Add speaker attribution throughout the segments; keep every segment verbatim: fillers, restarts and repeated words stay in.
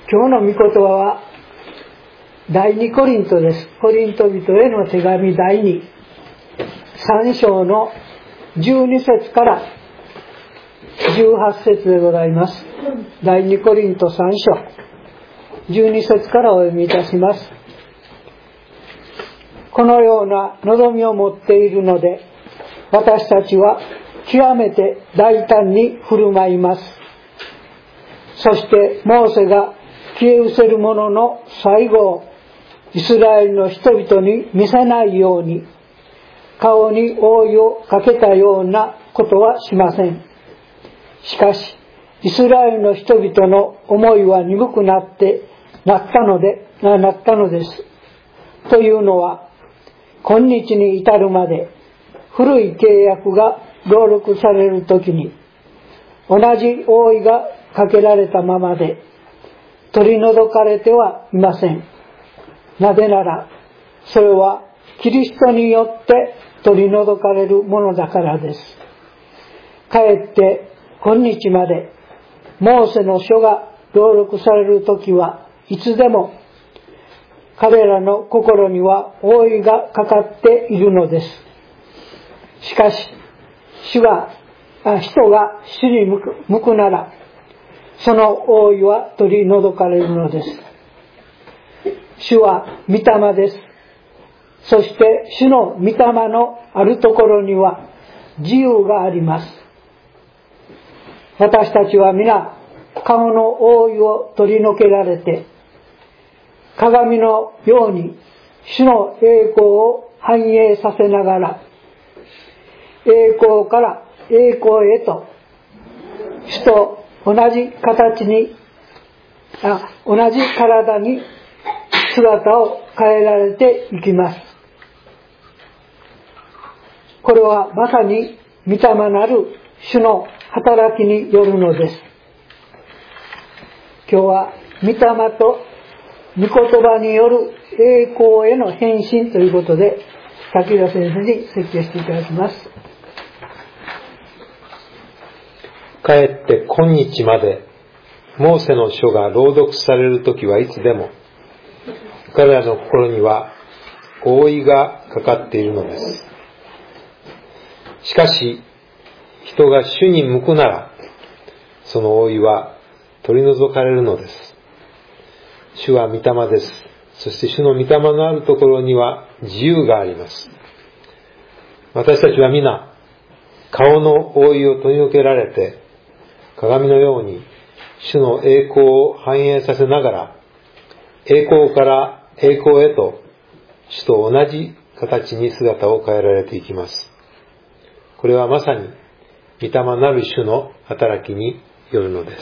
Speaker 1: 今日の御言葉は第二コリントです。コリント人への手紙第二、さん章のじゅうに節からじゅうはち節でございます。第二コリントさん章じゅうに節からお読みいたします。このような望みを持っているので、私たちは極めて大胆に振る舞います。そしてモーセが消え失せる者の最後をイスラエルの人々に見せないように、顔に覆いをかけたようなことはしません。しかしイスラエルの人々の思いは鈍くなってなったのでなったのです。というのは、今日に至るまで古い契約が朗読されるときに同じ覆いがかけられたままで取り除かれてはいません。なぜならそれはキリストによって取り除かれるものだからです。かえって今日までモーセの書が朗読されるときはいつでも彼らの心には覆いがかかっているのです。しかし主が人が主に向く、向くならその覆いは取り除かれるのです。主は御霊です。そして主の御霊のあるところには自由があります。私たちは皆顔の覆いを取り除けられて、鏡のように主の栄光を反映させながら、栄光から栄光へと主と同じ形にあ同じ体に姿を変えられていきます。これはまさに御霊なる主の働きによるのです。今日は御霊と御言葉による栄光への変身ということで、滝田先生に説教していただきます。
Speaker 2: かえって今日までモーセの書が朗読されるときはいつでも彼らの心には覆いがかかっているのです。しかし人が主に向くならその覆いは取り除かれるのです。主は御霊です。そして主の御霊のあるところには自由があります。私たちは皆顔の覆いを取り除けられて、鏡のように主の栄光を反映させながら、栄光から栄光へと主と同じ形に姿を変えられていきます。これはまさに御霊なる主の働きによるのです。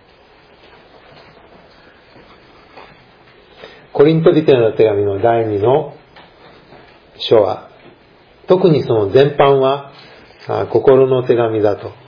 Speaker 2: コリント人への手紙の第二の書は、特にその全般は心の手紙だと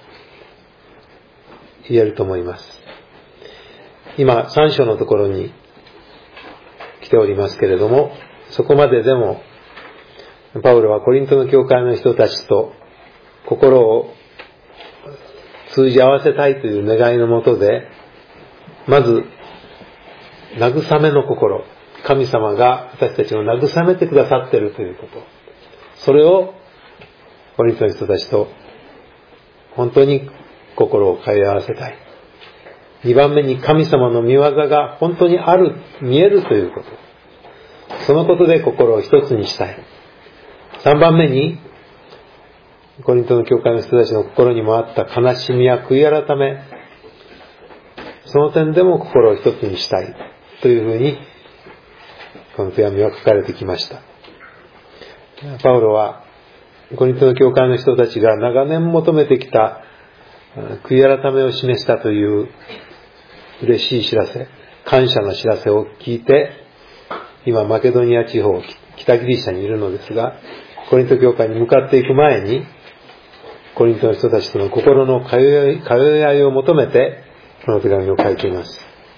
Speaker 2: 言えると思います。今さん章のところに来ておりますけれども、そこまででもパウロはコリントの教会の人たちと心を通じ合わせたいという願いのもとで、まず慰めの心、神様が私たちを慰めてくださっているということ、それをコリントの人たちと本当に心を通い合わせたい。にばんめに神様の御業が本当にある、見えるということ、そのことで心を一つにしたい。さんばんめにコリントの教会の人たちの心にもあった悲しみや悔い改め、その点でも心を一つにしたいというふうにこの手紙は書かれてきました。パウロはコリントの教会の人たちが長年求めてきた悔い改めを示したという嬉しい知らせ、感謝の知らせを聞いて、今マケドニア地方北ギリシャにいるのですが、コリント教会に向かっていく前にコリントの人たちとの心の通い、通い合いを求めてこの手紙を書いています。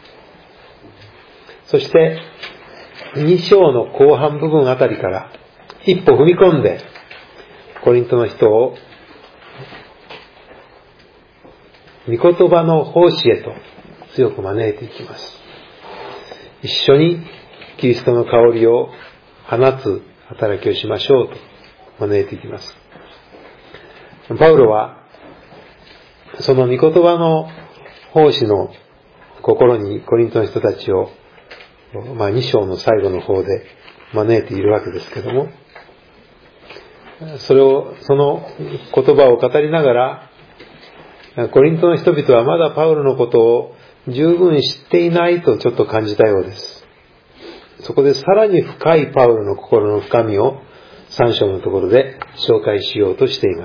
Speaker 2: そしてに章の後半部分あたりから一歩踏み込んでコリントの人を御言葉の奉仕へと強く招いていきます。 一緒にキリストの香りを放つ働きをしましょうと招いていきます。パウロはその御言葉の奉仕の心にコリントの人たちを、まあ、に章の最後の方で招いているわけですけども、それをその言葉を語りながら、コリントの人々はまだパウロのことを十分知っていないとちょっと感じたようです。そこでさらに深いパウロの心の深みをさん章のところで紹介しようとしています。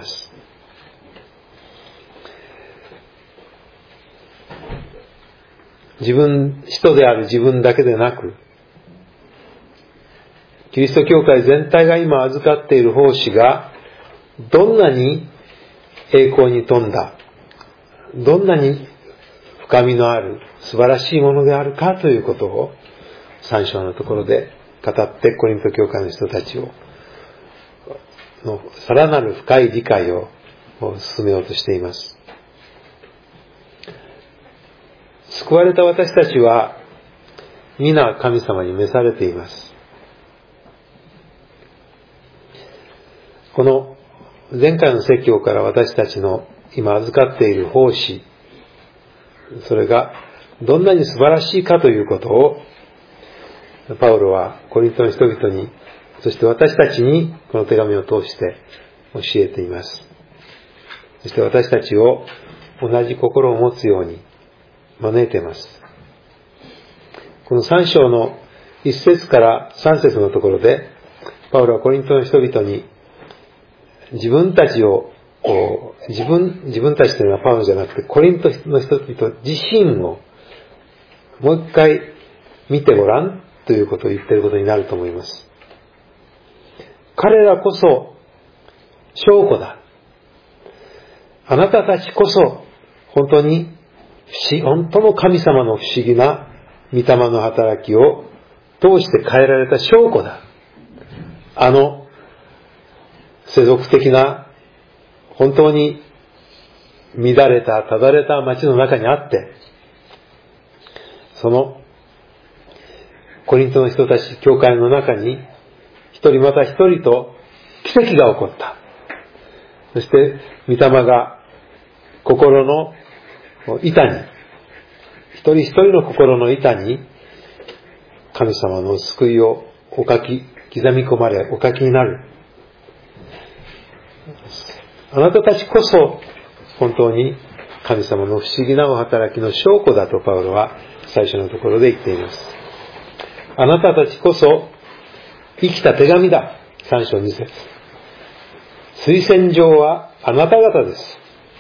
Speaker 2: 自分、使徒である自分だけでなく、キリスト教会全体が今預かっている奉仕がどんなに栄光に富んだ、どんなに深みのある素晴らしいものであるかということをさん章のところで語ってコリント教会の人たちをのさらなる深い理解を進めようとしています。救われた私たちは皆神様に召されています。この前回の説教から私たちの今預かっている奉仕、それがどんなに素晴らしいかということをパウロはコリントの人々に、そして私たちにこの手紙を通して教えています。そして私たちを同じ心を持つように招いています。このさん章のいち節からさん節のところで、パウロはコリントの人々に自分たちを、自分、自分たちというのはパウロじゃなくてコリントの人々自身をもう一回見てごらんということを言っていることになると思います。彼らこそ証拠だ。あなたたちこそ本当に不思議、本当の神様の不思議な御霊の働きを通して変えられた証拠だ。あの世俗的な本当に乱れた、ただれた町の中にあって、そのコリントの人たち、教会の中に一人また一人と奇跡が起こった。そして御霊が心の板に、一人一人の心の板に神様の救いをお書き、刻み込まれ、お書きになる。あなたたちこそ本当に神様の不思議なお働きの証拠だとパウロは最初のところで言っています。あなたたちこそ生きた手紙だ。さん章に節。推薦状はあなた方です。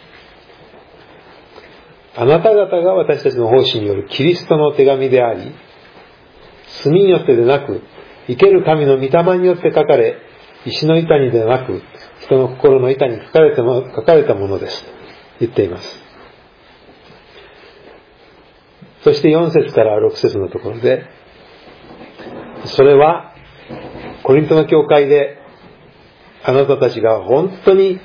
Speaker 2: あなた方が私たちの奉仕によるキリストの手紙であり、墨によってでなく、生ける神の御霊によって書かれ、石の板にでなく、人の心の板に書かれたもの、書かれたものです。言っています。そしてよん節からろく節のところで、それは、コリントの教会で、あなたたちが本当に、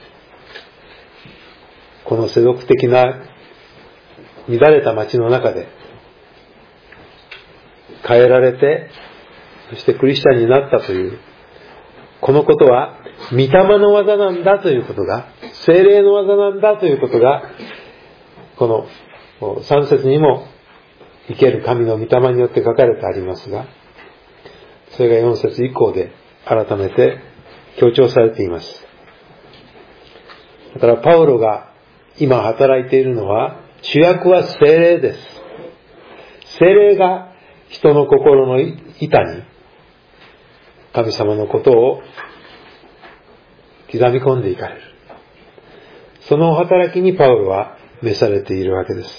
Speaker 2: この世俗的な乱れた町の中で変えられて、そしてクリスチャンになったという、このことは御霊の技なんだということが、聖霊の技なんだということが、このさん節にも生ける神の御霊によって書かれてありますが、それがよん節以降で改めて強調されています。だからパウロが今働いているのは、主役は聖霊です。聖霊が人の心の板に神様のことを刻み込んでいかれる。その働きにパウロは召されているわけです。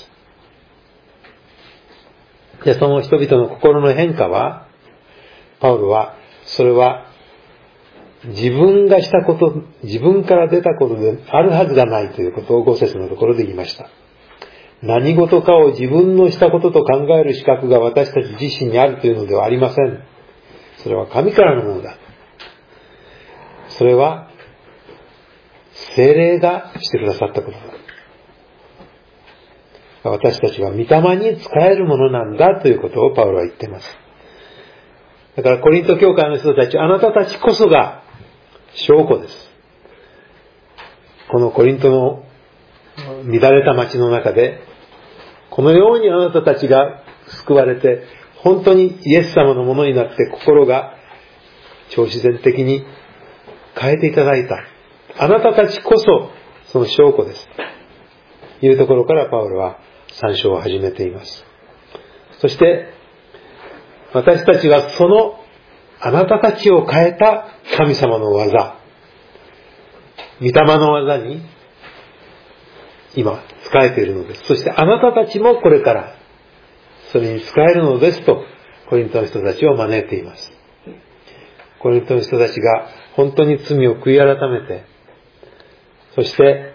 Speaker 2: で、その人々の心の変化は、パウロはそれは自分がしたこと、自分から出たことであるはずがないということをご節のところで言いました。何事かを自分のしたことと考える資格が私たち自身にあるというのではありません。それは神からのものだ。それは聖霊がしてくださったことだ。 私たちは御霊に仕えるものなんだということをパウロは言っています。だからコリント教会の人たち、あなたたちこそが証拠です。このコリントの乱れた町の中で、このようにあなたたちが救われて、本当にイエス様のものになって心が超自然的に変えていただいた。あなたたちこそその証拠です。というところからパウロは参照を始めています。そして、私たちはそのあなたたちを変えた神様の技、御霊の技に今仕えているのです。そしてあなたたちもこれからそれに仕えるのですとコリントの人たちを招いています。コリントの人たちが本当に罪を悔い改めて、そして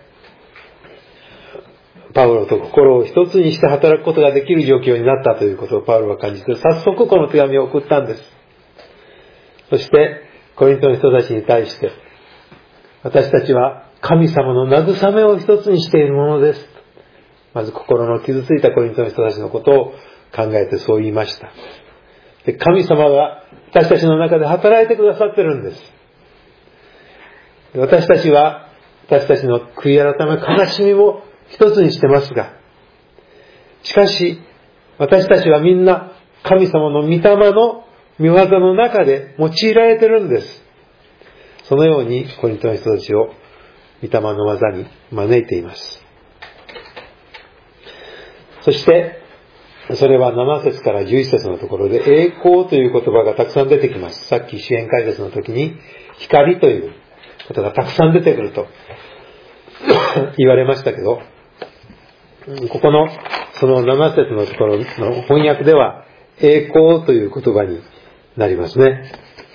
Speaker 2: パウロと心を一つにして働くことができる状況になったということをパウロは感じて、早速この手紙を送ったんです。そしてコリントの人たちに対して、私たちは神様の慰めを一つにしているものです。まず心の傷ついたコリントの人たちのことを考えてそう言いました。で、神様が私たちの中で働いてくださってるんです。で、私たちは私たちの悔い改め、悲しみも一つにしてますが、しかし私たちはみんな神様の御霊の御業の中で用いられてるんです。そのようにコリントの人たちを御霊の技に招いています。そしてそれはなな節からじゅういち節のところで栄光という言葉がたくさん出てきます。さっき支援解説の時に光ということがたくさん出てくると言われましたけど、ここのそのなな節のところの翻訳では栄光という言葉になりますね。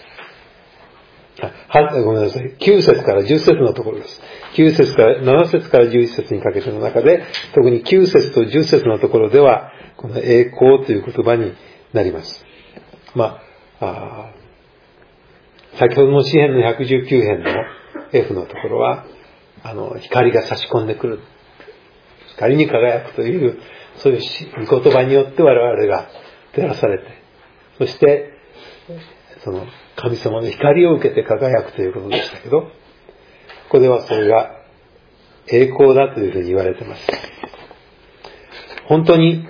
Speaker 2: はごめんなさい。きゅう節からじゅっ節のところです。きゅう節から、なな節からじゅういち節にかけての中で、特にきゅう節とじゅっ節のところでは、この栄光という言葉になります。まあ、あ先ほどの詩編のひゃくじゅうきゅう編の F のところは、あの、光が差し込んでくる。光に輝くという、そういう御言葉によって我々が照らされて、そして、その神様の光を受けて輝くということでしたけど、ここではそれが栄光だというふうに言われています。本当に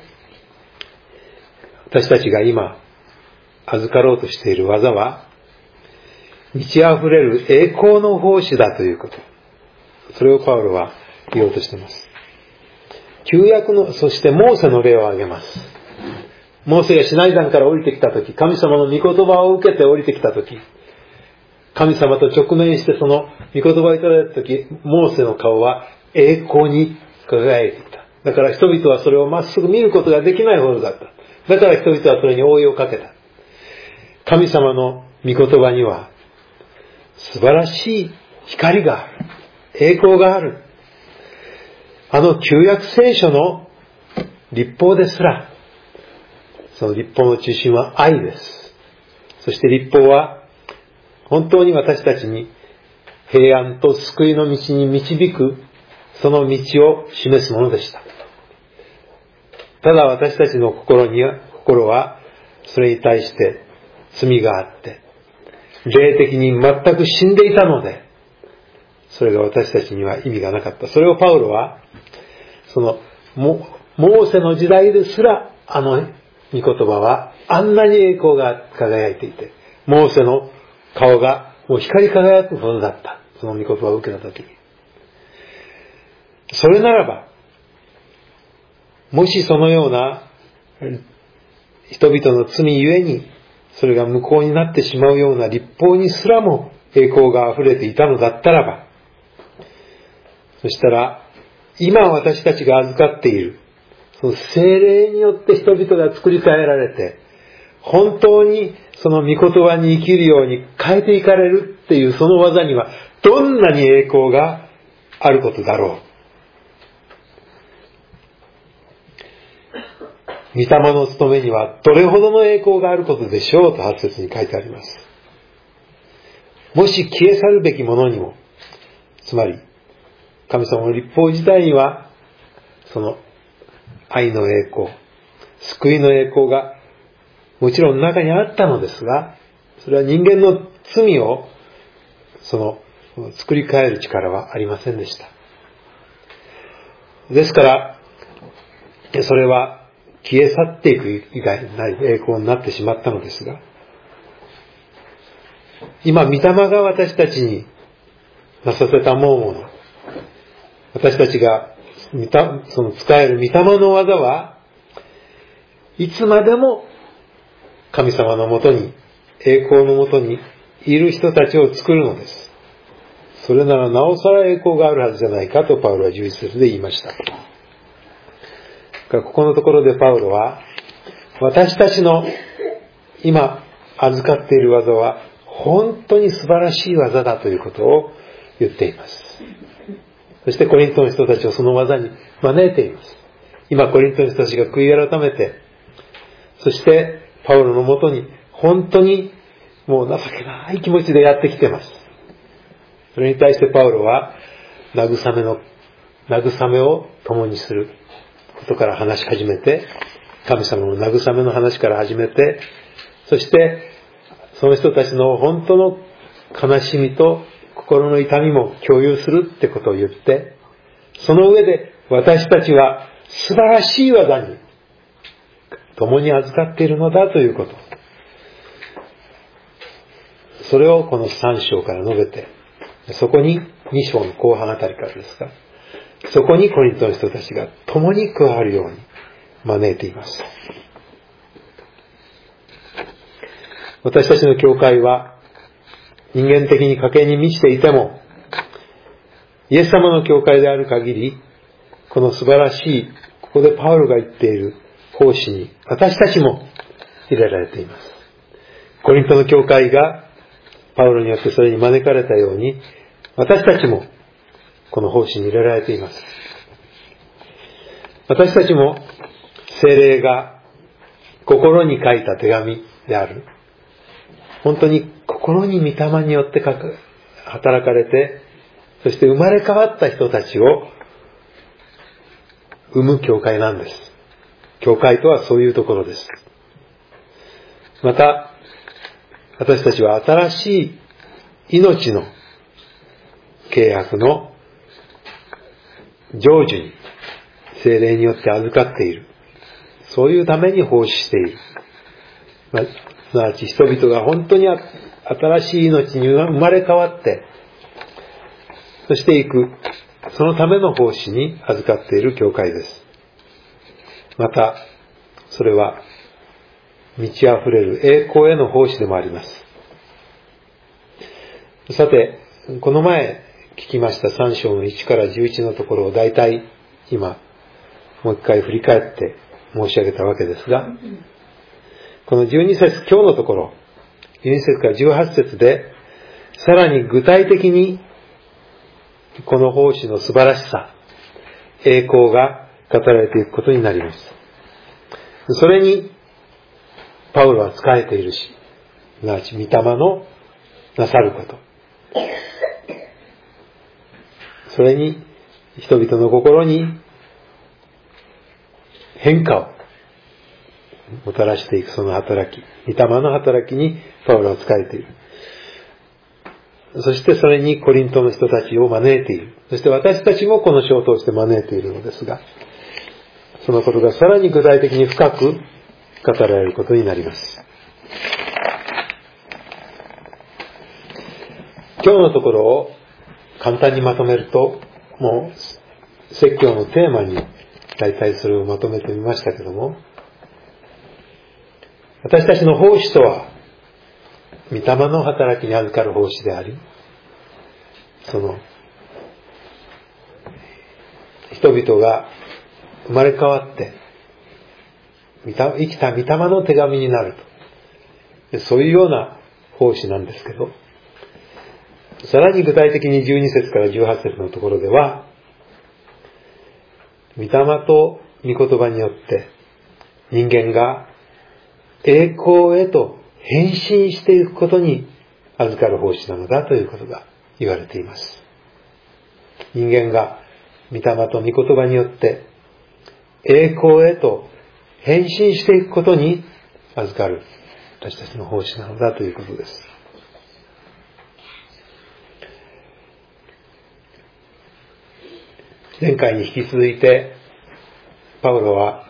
Speaker 2: 私たちが今預かろうとしている技は満ち溢れる栄光の奉仕だということ、それをパウロは言おうとしています。旧約の、そしてモーセの例を挙げます。モーセがシナイ山から降りてきたとき、神様の御言葉を受けて降りてきたとき、神様と直面してその御言葉をいただいたとき、モーセの顔は栄光に輝いていた。だから人々はそれをまっすぐ見ることができないほどだった。だから人々はそれに覆いをかけた。神様の御言葉には素晴らしい光がある。栄光がある。あの旧約聖書の律法ですら、その律法の中心は愛です。そして律法は本当に私たちに平安と救いの道に導くその道を示すものでした。ただ私たちの心には、心はそれに対して罪があって、霊的に全く死んでいたので、それが私たちには意味がなかった。それをパウロは、そのモーセの時代ですら、あの御言葉はあんなに栄光が輝いていて、モーセの顔がもう光り輝くほどだった。その御言葉を受けたときに。それならば、もしそのような人々の罪ゆえに、それが無効になってしまうような律法にすらも栄光が溢れていたのだったらば、そしたら、今私たちが預かっている、その聖霊によって人々が作り変えられて、本当にその御言葉に生きるように変えていかれるっていうその技には、どんなに栄光があることだろう。御霊の務めにはどれほどの栄光があることでしょうとはち節に書いてあります。もし消え去るべきものにも、つまり神様の律法自体にはその愛の栄光、救いの栄光がもちろん中にあったのですが、それは人間の罪をその作り変える力はありませんでした。ですからそれは消え去っていく以外ない栄光になってしまったのですが、今御霊が私たちになさせたもうもの、私たちがその使える御霊の技はいつまでも神様のもとに、栄光のもとにいる人たちを作るのです。それならなおさら栄光があるはずじゃないかとパウロはじゅういち節で言いました。ここのところでパウロは、私たちの今預かっている技は本当に素晴らしい技だということを言っています。そしてコリントの人たちをその技に招いています。今コリントの人たちが悔い改めて、そしてパウロのもとに本当にもう情けない気持ちでやってきています。それに対してパウロは慰めの慰めを共にすることから話し始めて、神様の慰めの話から始めて、そしてその人たちの本当の悲しみと心の痛みも共有するってことを言って、その上で私たちは素晴らしい技に共に預かっているのだということ、それをこのさん章から述べて、そこにに章の後半あたりからですが、そこにコリントの人たちが共に加わるように招いています。私たちの教会は人間的に家計に満ちていても、イエス様の教会である限り、この素晴らしい、ここでパウロが言っている奉仕に私たちも入れられています。コリントの教会がパウロによってそれに招かれたように、私たちもこの奉仕に入れられています。私たちも聖霊が心に書いた手紙である、本当に心に御霊によって書く働かれて、そして生まれ変わった人たちを生む教会なんです。教会とはそういうところです。また私たちは新しい命の契約の成就に聖霊によって預かっている、そういうために奉仕している、まあ、すなわち人々が本当に新しい命に生まれ変わって、そしていく、そのための奉仕に預かっている教会です。またそれは満ち溢れる栄光への奉仕でもあります。さて、この前聞きましたさん章のいちからじゅういちのところを大体今もう一回振り返って申し上げたわけですが、このじゅうに節、今日のところじゅうに節からじゅうはち節でさらに具体的にこの奉仕の素晴らしさ、栄光が語られていくことになります。それにパウロは仕えているし、すなわち御霊のなさること、それに人々の心に変化をもたらしていくその働き、御霊の働きにパウロは仕えている。そしてそれにコリントの人たちを招いている。そして私たちもこの書を通して招いているのですが、そのことがさらに具体的に深く語られることになります。今日のところを簡単にまとめると、もう説教のテーマに大体それをまとめてみましたけども、私たちの奉仕とは御霊の働きに預かる奉仕であり、その人々が生まれ変わって生きた御霊の手紙になると、そういうような奉仕なんですけど、さらに具体的にじゅうに節からじゅうはち節のところでは、御霊と御言葉によって人間が栄光へと変身していくことに預かる奉仕なのだということが言われています。人間が御霊と御言葉によって栄光へと変身していくことに預かる私たちの奉仕なのだということです。前回に引き続いてパウロは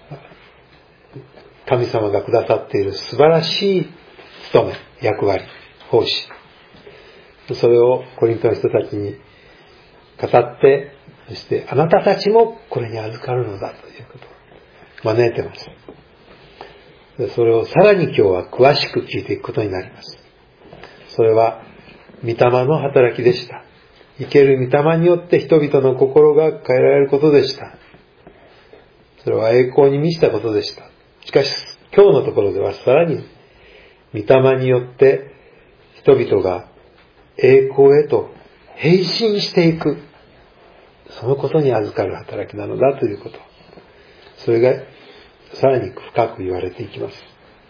Speaker 2: 神様がくださっている素晴らしい務め、役割、奉仕、それをコリントの人たちに語って、そしてあなたたちもこれに預かるのだということを招いています。それをさらに今日は詳しく聞いていくことになります。それは御霊の働きでした。生ける御霊によって人々の心が変えられることでした。それは栄光に満ちたことでした。しかし今日のところではさらに御霊によって人々が栄光へと変身していく、そのことに預かる働きなのだということ、それがさらに深く言われていきます。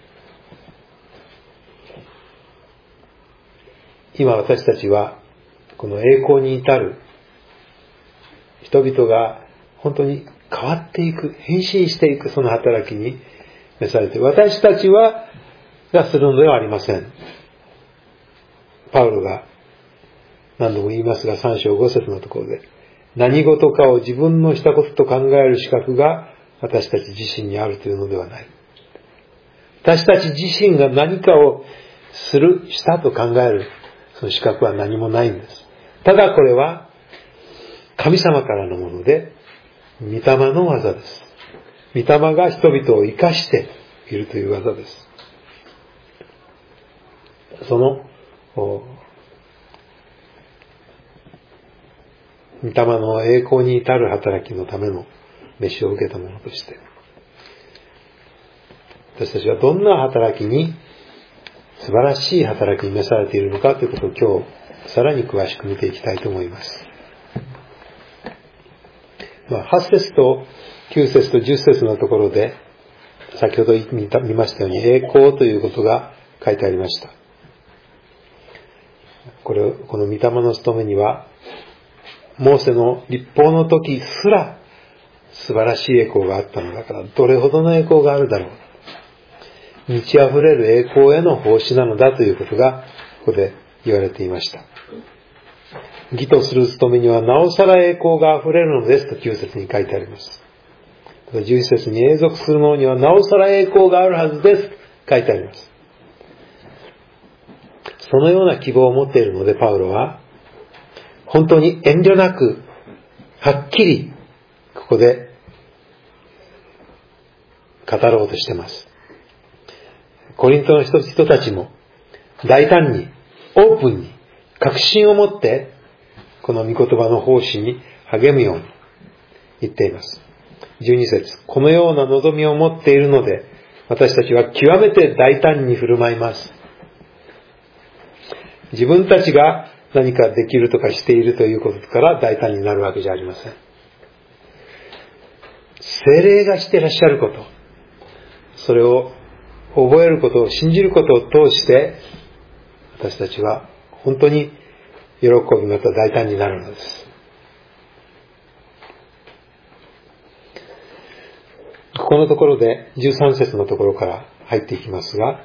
Speaker 2: 今私たちはこの栄光に至る人々が本当に変わっていく、変身していく、その働きに召されて、私たちはがするのではありません。パウロが何度も言いますが、さん章ご節のところで、何事かを自分のしたことと考える資格が私たち自身にあるというのではない。私たち自身が何かをする、したと考えるその資格は何もないんです。ただこれは神様からのもので、御霊の技です。御霊が人々を生かしているという技です。その御霊の栄光に至る働きのための召しを受けたものとして、私たちはどんな働きに、素晴らしい働きに召されているのかということを今日さらに詳しく見ていきたいと思います。まあ、はち節ときゅう節とじゅっ節のところで、先ほど見ましたように栄光ということが書いてありました。これ、この御霊の務めには、モーセの立法の時すら素晴らしい栄光があったのだから、どれほどの栄光があるだろう。満ち溢れる栄光への奉仕なのだということがここで言われていました。義とする務めにはなおさら栄光が溢れるのですときゅう節に書いてあります。じゅういち節に永続するのにはなおさら栄光があるはずですと書いてあります。そのような希望を持っているので、パウロは本当に遠慮なくはっきりここで語ろうとしています。コリントの人たちも大胆にオープンに確信を持ってこの御言葉の奉仕に励むように言っています。じゅうに節、このような望みを持っているので私たちは極めて大胆に振る舞います。自分たちが何かできるとかしているということから大胆になるわけじゃありません。聖霊がしていらっしゃること、それを覚えることを信じることを通して私たちは本当に喜びまた大胆になるのです。ここのところでじゅうさん節のところから入っていきますが、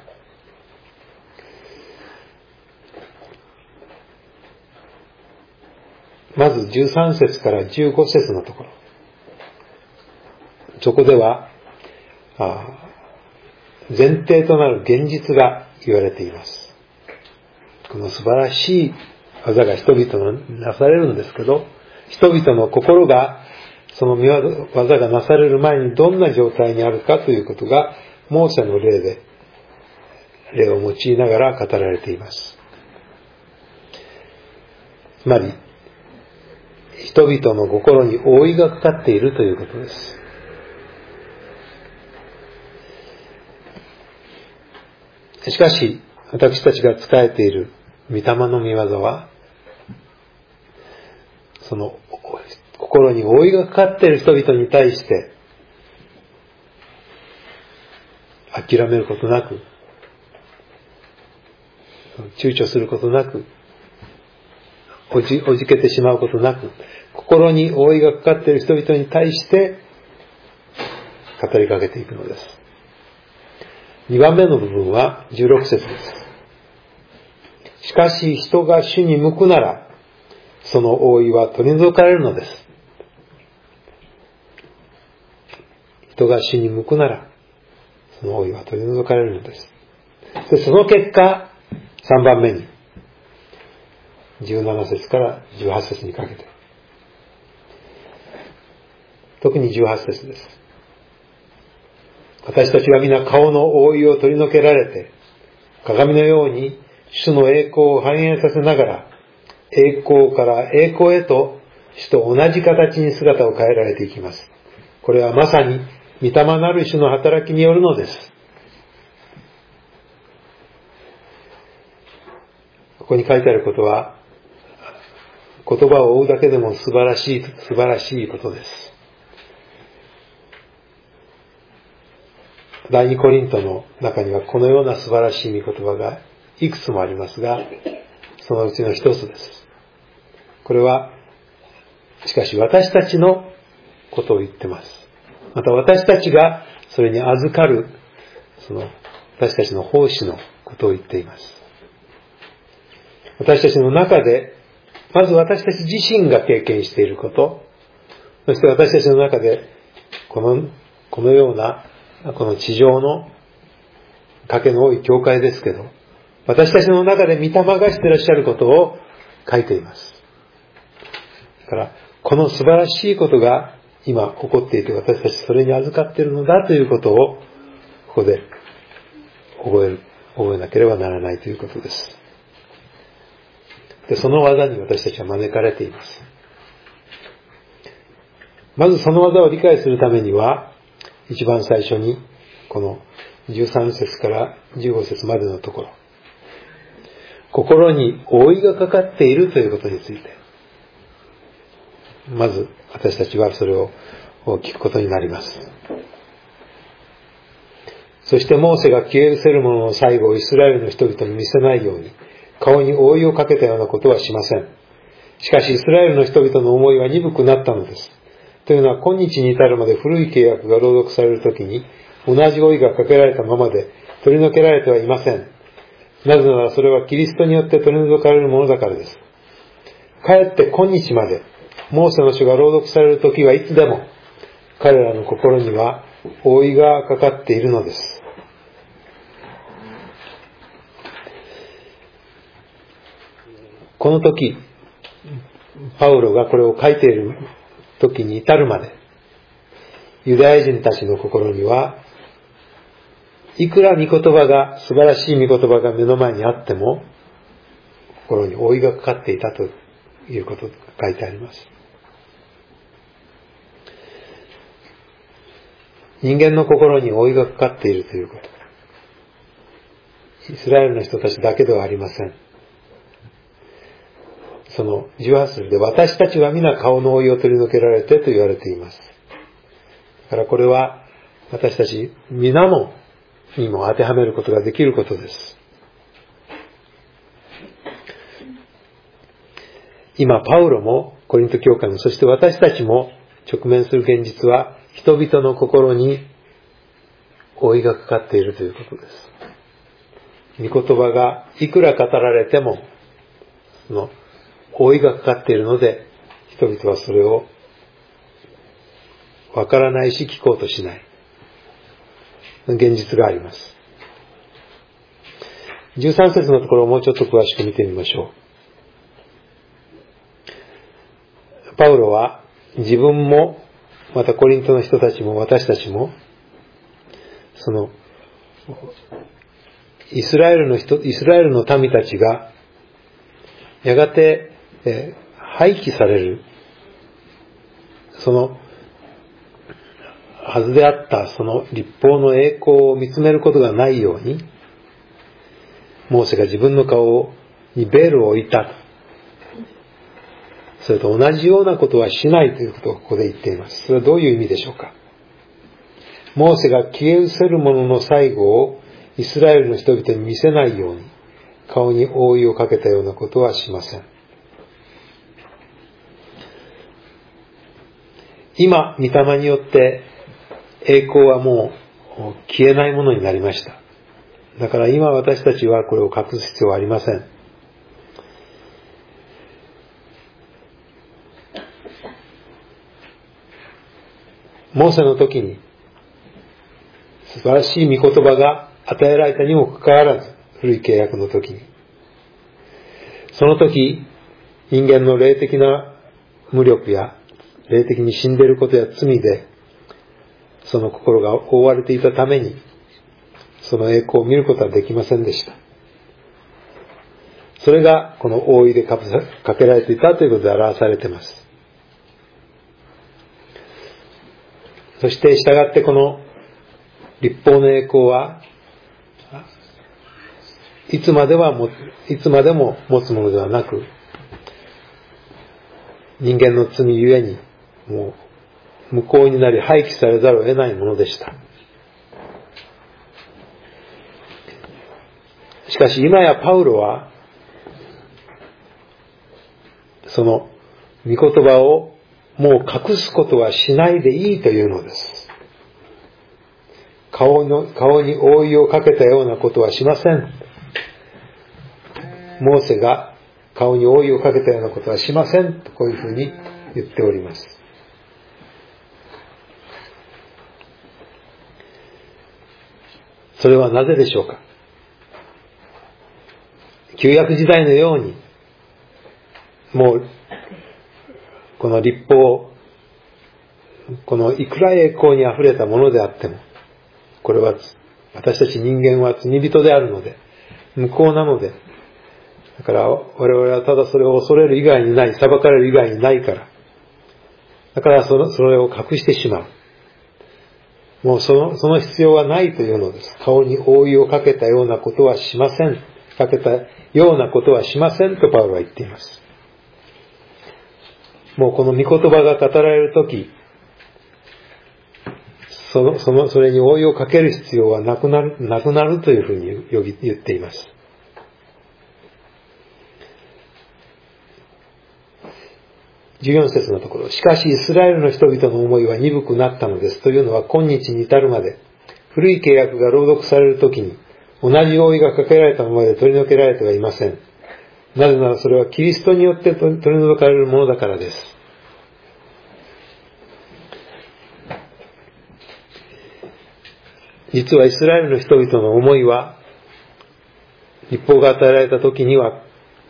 Speaker 2: まずじゅうさん節からじゅうご節のところ、そこではあ前提となる現実が言われています。この素晴らしい技が人々になされるんですけど、人々の心がその見業がなされる前にどんな状態にあるかということがモーセの例で例を用いながら語られています。つまり人々の心に覆いがかかっているということです。しかし私たちが仕えている御霊の御業は、その心に覆いがかかっている人々に対して諦めることなく、躊躇することなく、おじ、おじけてしまうことなく、心に覆いがかかっている人々に対して語りかけていくのです。にばんめの部分はじゅうろく節です。しかし人が主に向くなら、その覆いは取り除かれるのです。人が主に向くなら、その覆いは取り除かれるのです。で、その結果、さんばんめに、じゅうなな節からじゅうはち節にかけて、特にじゅうはち節です。私たちは皆顔の覆いを取り除けられて、鏡のように主の栄光を反映させながら、栄光から栄光へと主と同じ形に姿を変えられていきます。これはまさに御霊なる主の働きによるのです。ここに書いてあることは、言葉を追うだけでも素晴らしい、素晴らしいことです。第二コリントの中にはこのような素晴らしい御言葉がいくつもありますが、そのうちの一つです。これは、しかし私たちのことを言ってます。また私たちがそれに預かる、その私たちの奉仕のことを言っています。私たちの中で、まず私たち自身が経験していること、そして私たちの中で、この、このような、この地上の賭けの多い教会ですけど、私たちの中で御霊がしていらっしゃることを書いています。だから、この素晴らしいことが今起こっていて、私たちそれに預かっているのだということを、ここで覚える、覚えなければならないということです。で、その技に私たちは招かれています。まずその技を理解するためには、一番最初に、このじゅうさん節からじゅうご節までのところ、心に覆いがかかっているということについて、まず私たちはそれを聞くことになります。そしてモーセが消え失せるものの最後をイスラエルの人々に見せないように、顔に覆いをかけたようなことはしません。しかしイスラエルの人々の思いは鈍くなったのです。というのは今日に至るまで古い契約が朗読されるときに同じ覆いがかけられたままで取り除けられてはいません。なぜならそれはキリストによって取り除かれるものだからです。かえって今日までモーセの書が朗読されるときはいつでも彼らの心には覆いがかかっているのです。この時、パウロがこれを書いている時に至るまで、ユダヤ人たちの心には、いくら御言葉が、素晴らしい御言葉が目の前にあっても、心に覆いがかかっていたということが書いてあります。人間の心に覆いがかかっているということ。イスラエルの人たちだけではありません。そのじゅうはち節で私たちは皆顔の覆いを取り除けられてと言われています。だからこれは私たち皆もにも当てはめることができることです。今パウロもコリント教会もそして私たちも直面する現実は人々の心に覆いがかかっているということです。御言葉がいくら語られてもその覆いがかかっているので、人々はそれをわからないし聞こうとしない。現実があります。じゅうさん節のところをもうちょっと詳しく見てみましょう。パウロは自分も、またコリントの人たちも私たちも、その、イスラエルの人、イスラエルの民たちが、やがて、えー、廃棄される、その、はずであったその立法の栄光を見つめることがないように、モーセが自分の顔にベールを置いた。それと同じようなことはしないということをここで言っています。それはどういう意味でしょうか。モーセが消え失せるものの最後をイスラエルの人々に見せないように、顔に覆いをかけたようなことはしません。今、御霊によって栄光はもう消えないものになりました。だから今私たちはこれを隠す必要はありません。モーセの時に素晴らしい御言葉が与えられたにもかかわらず、古い契約の時にその時人間の霊的な無力や霊的に死んでいることや罪でその心が覆われていたためにその栄光を見ることはできませんでした。それがこの覆いでかけられていたということで表されています。そして従ってこの律法の栄光はいつまではもいつまでも持つものではなく、人間の罪ゆえにもう無効になり廃棄されざるを得ないものでした。しかし今やパウロはその御言葉をもう隠すことはしないでいいというのです。顔の、顔に覆いをかけたようなことはしません。モーセが顔に覆いをかけたようなことはしませんとこういうふうに言っております。それはなぜでしょうか。旧約時代のようにもうこの律法、このいくら栄光にあふれたものであっても、これは私たち人間は罪人であるので無効なので、だから我々はただそれを恐れる以外にない、裁かれる以外にないから、だからそのそれを隠してしまう。もうそのその必要はないというのです。顔に覆いをかけたようなことはしません。かけたようなことはしませんとパウロは言っています。もうこの御言葉が語られるとき、その、その、それに覆いをかける必要はなくなる、なくなるというふうに呼び、言っています。じゅうよん節のところ、しかしイスラエルの人々の思いは鈍くなったのです。というのは今日に至るまで、古い契約が朗読されるときに、同じ覆いがかけられたままで取り除けられてはいません。なぜならそれはキリストによって取り除かれるものだからです。実はイスラエルの人々の思いは、律法が与えられた時には、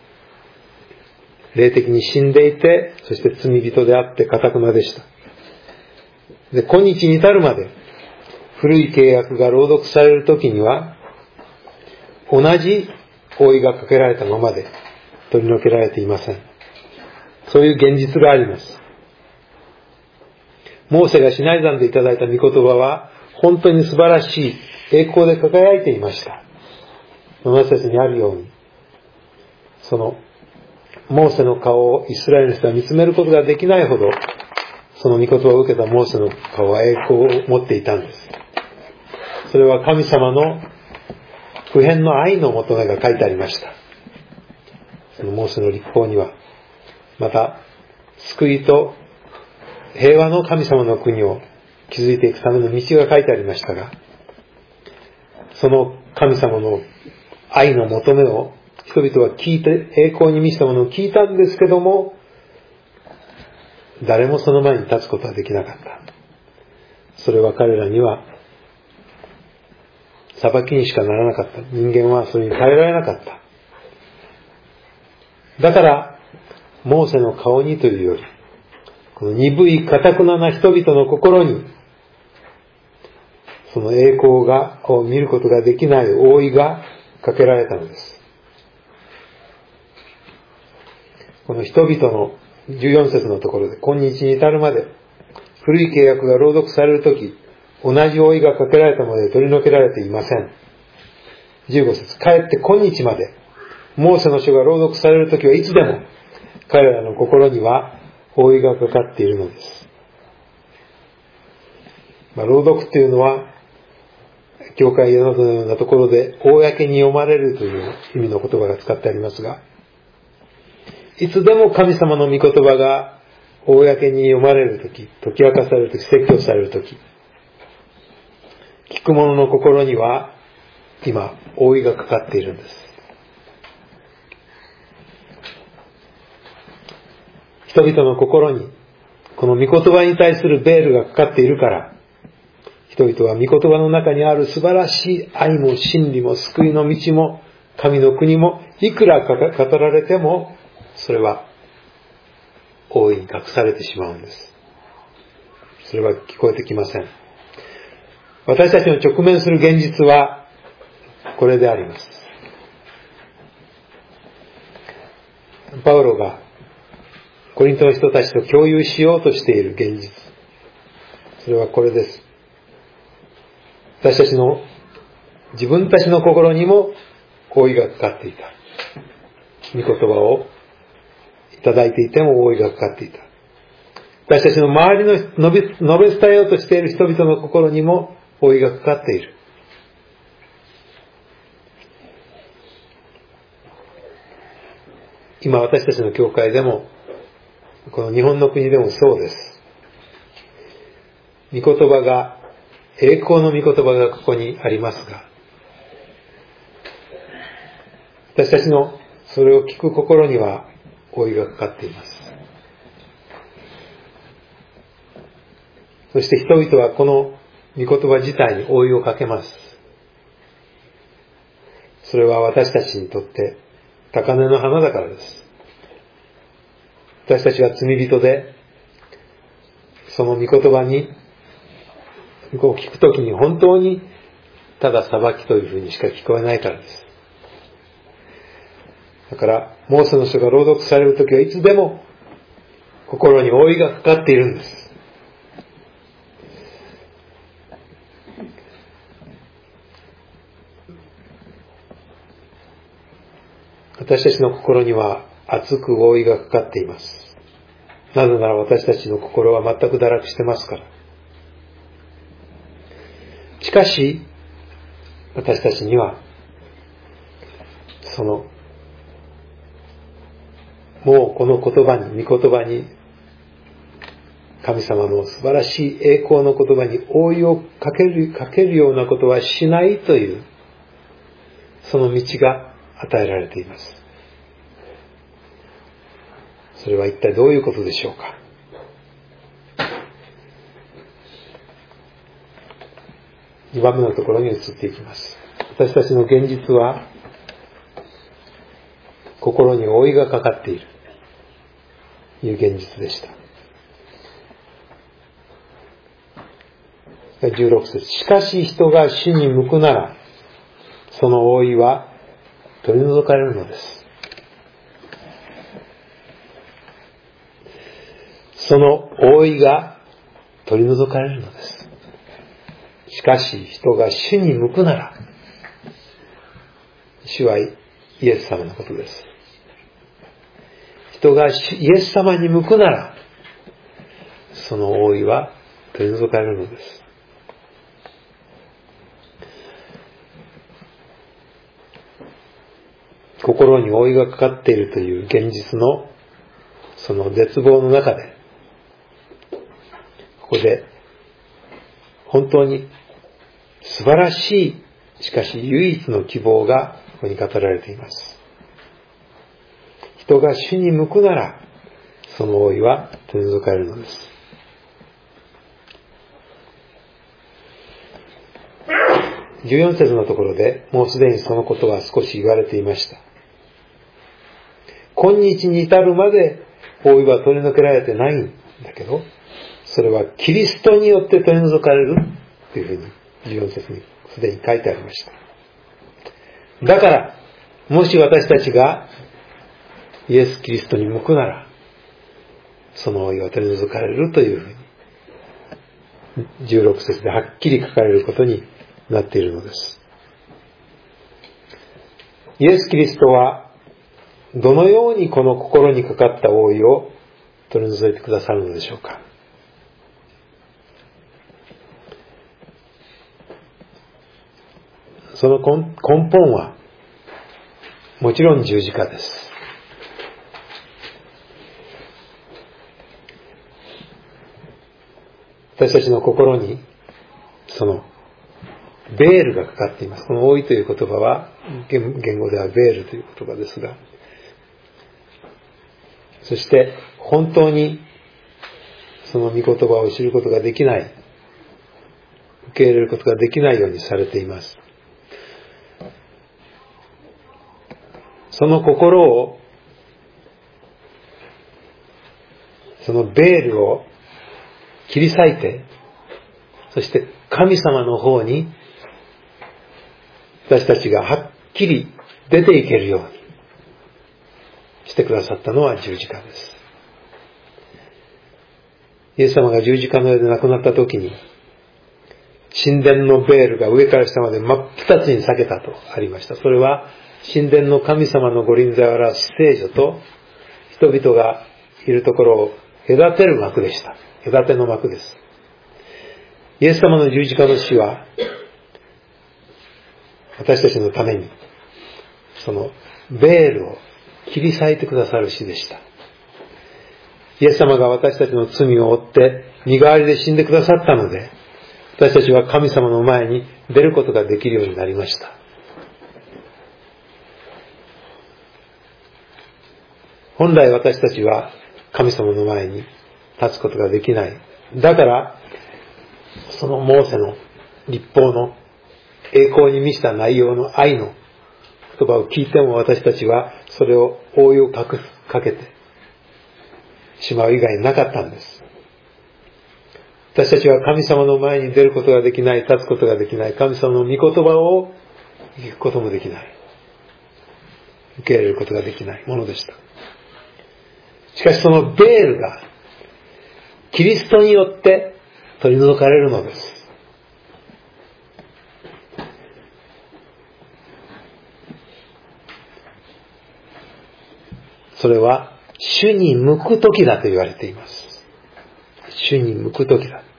Speaker 2: 霊的に死んでいて、そして罪人であって堅なでした。で、今日に至るまで、古い契約が朗読される時には、同じ覆いがかけられたままで取り除けられていません。そういう現実があります。モーセがシナイ山でいただいた御言葉は本当に素晴らしい栄光で輝いていました。この説にあるように、そのモーセの顔をイスラエルの人は見つめることができないほど、その御言葉を受けたモーセの顔は栄光を持っていたんです。それは神様の不変の愛の求めが書いてありました。そのモーセの律法には、また救いと平和の神様の国を築いていくための道が書いてありましたが、その神様の愛の求めを人々は聞いて、栄光に満ちたものを聞いたんですけども、誰もその前に立つことはできなかった。それは彼らには裁きにしかならなかった。人間はそれに耐えられなかった。だからモーセの顔にというより、この鈍い堅なな人々の心にその栄光がを見ることができない覆いがかけられたのです。この人々のじゅうよん節のところで、今日に至るまで古い契約が朗読されるとき、同じ覆いがかけられたまで取り除けられていません。じゅうご節、かえって今日までモーセの書が朗読されるときはいつでも彼らの心には覆いがかかっているのです。まあ、朗読というのは教会などのようなところで公に読まれるという意味の言葉が使ってありますが、いつでも神様の御言葉が公に読まれるとき、解き明かされるとき、説教されるとき、 聞く者の心には今覆いがかかっているんです。人々の心にこの御言葉に対するベールがかかっているから、人々は御言葉の中にある素晴らしい愛も真理も救いの道も神の国もいくら語られても、それは大いに隠されてしまうんです。それは聞こえてきません。私たちの直面する現実はこれであります。パウロがコリントの人たちと共有しようとしている現実、それはこれです。私たちの自分たちの心にも覆いがかかっていた。御言葉をいただいていても覆いがかかっていた。私たちの周りの述べ、述べ伝えようとしている人々の心にも覆いがかかっている。今私たちの教会でも、この日本の国でもそうです。御言葉が、栄光の御言葉がここにありますが、私たちのそれを聞く心には覆いがかかっています。そして人々はこの御言葉自体に覆いをかけます。それは私たちにとって高嶺の花だからです。私たちは罪人で、その御言葉にこう聞くときに本当にただ裁きというふうにしか聞こえないからです。だからモーセの書が朗読されるときはいつでも心に覆いがかかっているんです。私たちの心には厚く覆いがかかっています。なぜなら私たちの心は全く堕落してますから。しかし、私たちには、その、もうこの言葉に、御言葉に、神様の素晴らしい栄光の言葉に覆いをかける、かけるようなことはしないという、その道が与えられています。それは一体どういうことでしょうか。にばんめのところに移っていきます。私たちの現実は心に覆いがかかっているという現実でした。じゅうろく節、しかし人が主に向くならその覆いは取り除かれるのです。その覆いが取り除かれるのです。しかし人が主に向くなら、主はイエス様のことです。人がイエス様に向くなら、その覆いは取り除かれるのです。心に覆いがかかっているという現実のその絶望の中で、ここで本当に素晴らしい、しかし唯一の希望がここに語られています。人が主に向くなら、その覆いは取り除かれるのです。じゅうよん節のところでもうすでにそのことは少し言われていました。今日に至るまで覆いは取り除けられてないんだけど、それはキリストによって取り除かれるというふうにじゅうよん節にすでに書いてありました。だから、もし私たちがイエス・キリストに向くなら、その覆いは取り除かれるというふうにじゅうろく節ではっきり書かれることになっているのです。イエス・キリストはどのようにこの心にかかった覆いを取り除いてくださるのでしょうか。その根本はもちろん十字架です。私たちの心にそのベールがかかっています。この覆いという言葉は、言語ではベールという言葉ですが、そして本当にその御言葉を知ることができない、受け入れることができないようにされています。その心を、そのベールを切り裂いて、そして神様の方に私たちがはっきり出ていけるようにしてくださったのは十字架です。イエス様が十字架の上で亡くなった時に、神殿のベールが上から下まで真っ二つに裂けたとありました。それは神殿の神様の御臨在を表す聖女と人々がいるところを隔てる幕でした。隔ての幕です。イエス様の十字架の死は私たちのためにそのベールを切り裂いてくださる死でした。イエス様が私たちの罪を負って身代わりで死んでくださったので、私たちは神様の前に出ることができるようになりました。本来私たちは神様の前に立つことができない。だからそのモーセの律法の栄光に満ちた内容の愛の言葉を聞いても、私たちはそれを覆いをかくかけてしまう以外なかったんです。私たちは神様の前に出ることができない、立つことができない、神様の御言葉を聞くこともできない、受け入れることができないものでした。しかしそのベールがキリストによって取り除かれるのです。それは主に向く時だと言われています。主に向く時だ。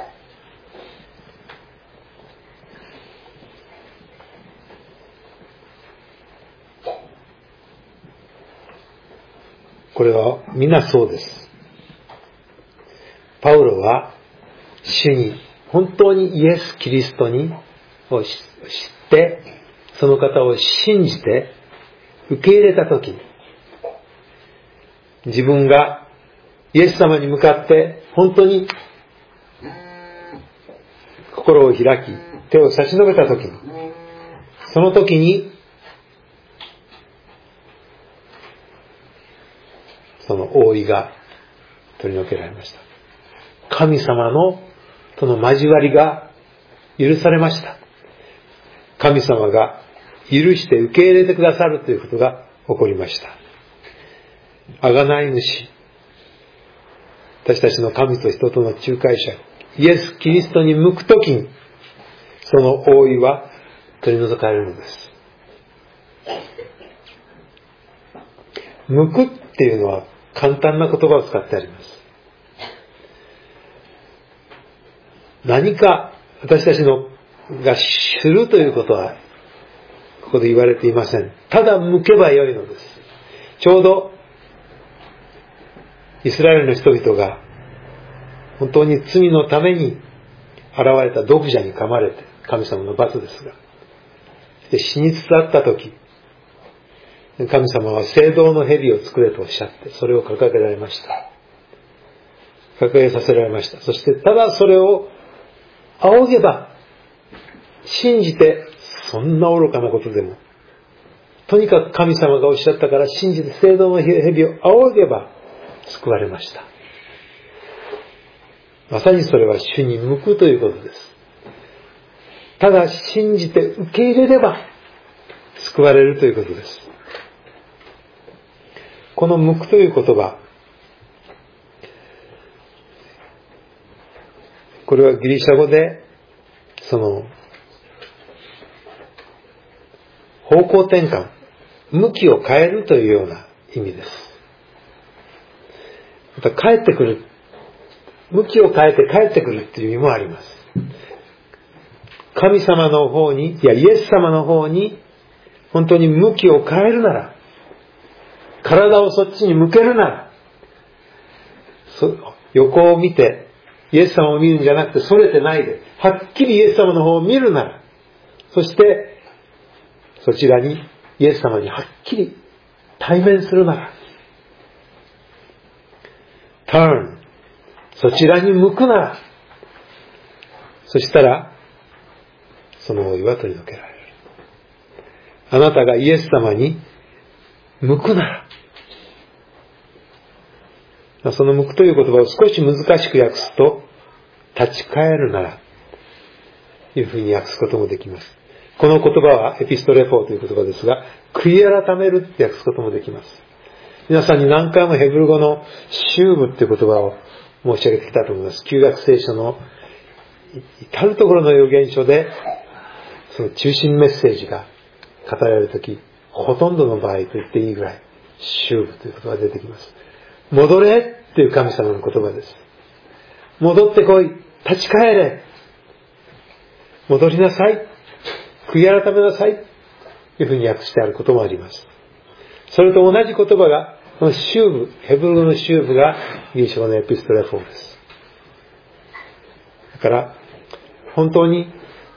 Speaker 2: これは皆そうです。パウロは主に、本当にイエス・キリストにを知って、その方を信じて受け入れたときに、自分がイエス様に向かって本当に心を開き、手を差し伸べたときに、その時にその覆いが取り除けられました。神様のとの交わりが許されました。神様が許して受け入れてくださるということが起こりました。贖い主、私たちの神と人との仲介者、イエス・キリストに向くときに、その覆いは取り除かれるのです。向くっていうのは簡単な言葉を使ってあります。何か私たちのが知るということはここで言われていません。ただ向けばよいのです。ちょうどイスラエルの人々が本当に罪のために現れた毒蛇に噛まれて、神様の罰ですが、で死につつあった時、神様は聖堂の蛇を作れとおっしゃって、それを掲げられました。掲げさせられました。そしてただそれを仰げば、信じて、そんな愚かなことでも、とにかく神様がおっしゃったから信じて聖堂の蛇を仰げば救われました。まさにそれは主に向くということです。ただ信じて受け入れれば救われるということです。この向くという言葉、これはギリシャ語でその方向転換、向きを変えるというような意味です。また帰ってくる、向きを変えて帰ってくるという意味もあります。神様の方に、いやイエス様の方に本当に向きを変えるなら、体をそっちに向けるなら、横を見てイエス様を見るんじゃなくて、それてないではっきりイエス様の方を見るなら、 そしてそちらにイエス様にはっきり対面するなら、turn、そちらに向くなら、そしたらその覆いは取り除けられる。あなたがイエス様に向くなら、その向くという言葉を少し難しく訳すと、立ち返るならというふうに訳すこともできます。この言葉はエピストレフォーという言葉ですが、悔い改めるって訳すこともできます。皆さんに何回もヘブル語のシューブっていう言葉を申し上げてきたと思います。旧約聖書の至るところの預言書でその中心メッセージが語られるとき、ほとんどの場合と言っていいぐらいシューブという言葉が出てきます。戻れっていう神様の言葉です。戻ってこい、立ち返れ、戻りなさい、悔い改めなさいというふうに訳してあることもあります。それと同じ言葉が、このシューブ、ヘブル語のシューブがギリシャ語のエピストレフォーです。だから本当に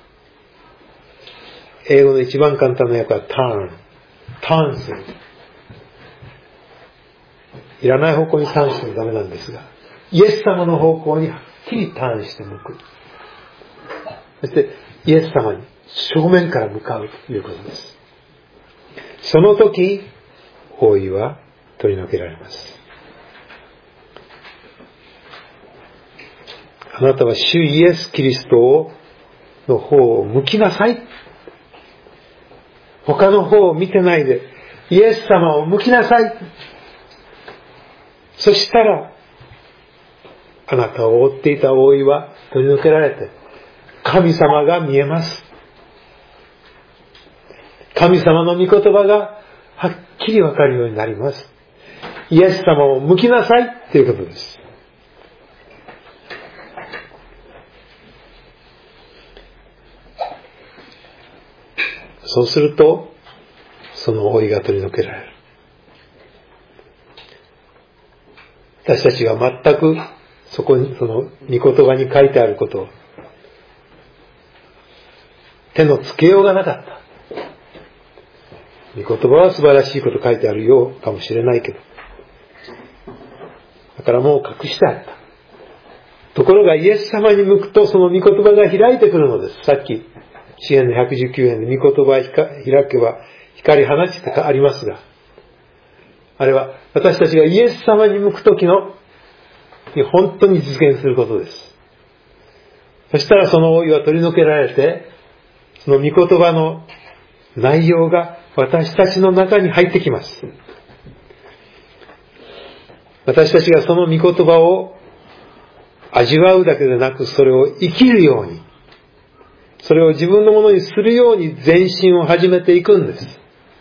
Speaker 2: 英語の一番簡単な訳は turn、turn する。いらない方向にターンしてもダメなんですが、イエス様の方向にはっきりターンして向く。そしてイエス様に正面から向かうということです。その時、覆いは取り除けられます。あなたは主イエス・キリストの方を向きなさい。他の方を見てないで、イエス様を向きなさい。そしたら、あなたを覆っていた覆いは取り除けられて、神様が見えます。神様の御言葉がはっきりわかるようになります。イエス様を向きなさいということです。そうすると、その覆いが取り除けられる。私たちが全くそこに、その御言葉に書いてあることを手のつけようがなかった。御言葉は素晴らしいこと書いてあるようかもしれないけど、だからもう隠してあった。ところがイエス様に向くとその御言葉が開いてくるのです。さっき詩編のひゃくじゅうきゅう編で御言葉開けば光放ちってありますが、あれは私たちがイエス様に向くときの本当に実現することです。そしたらその覆いは取り除けられて、その御言葉の内容が私たちの中に入ってきます。私たちがその御言葉を味わうだけでなく、それを生きるように、それを自分のものにするように前進を始めていくんです。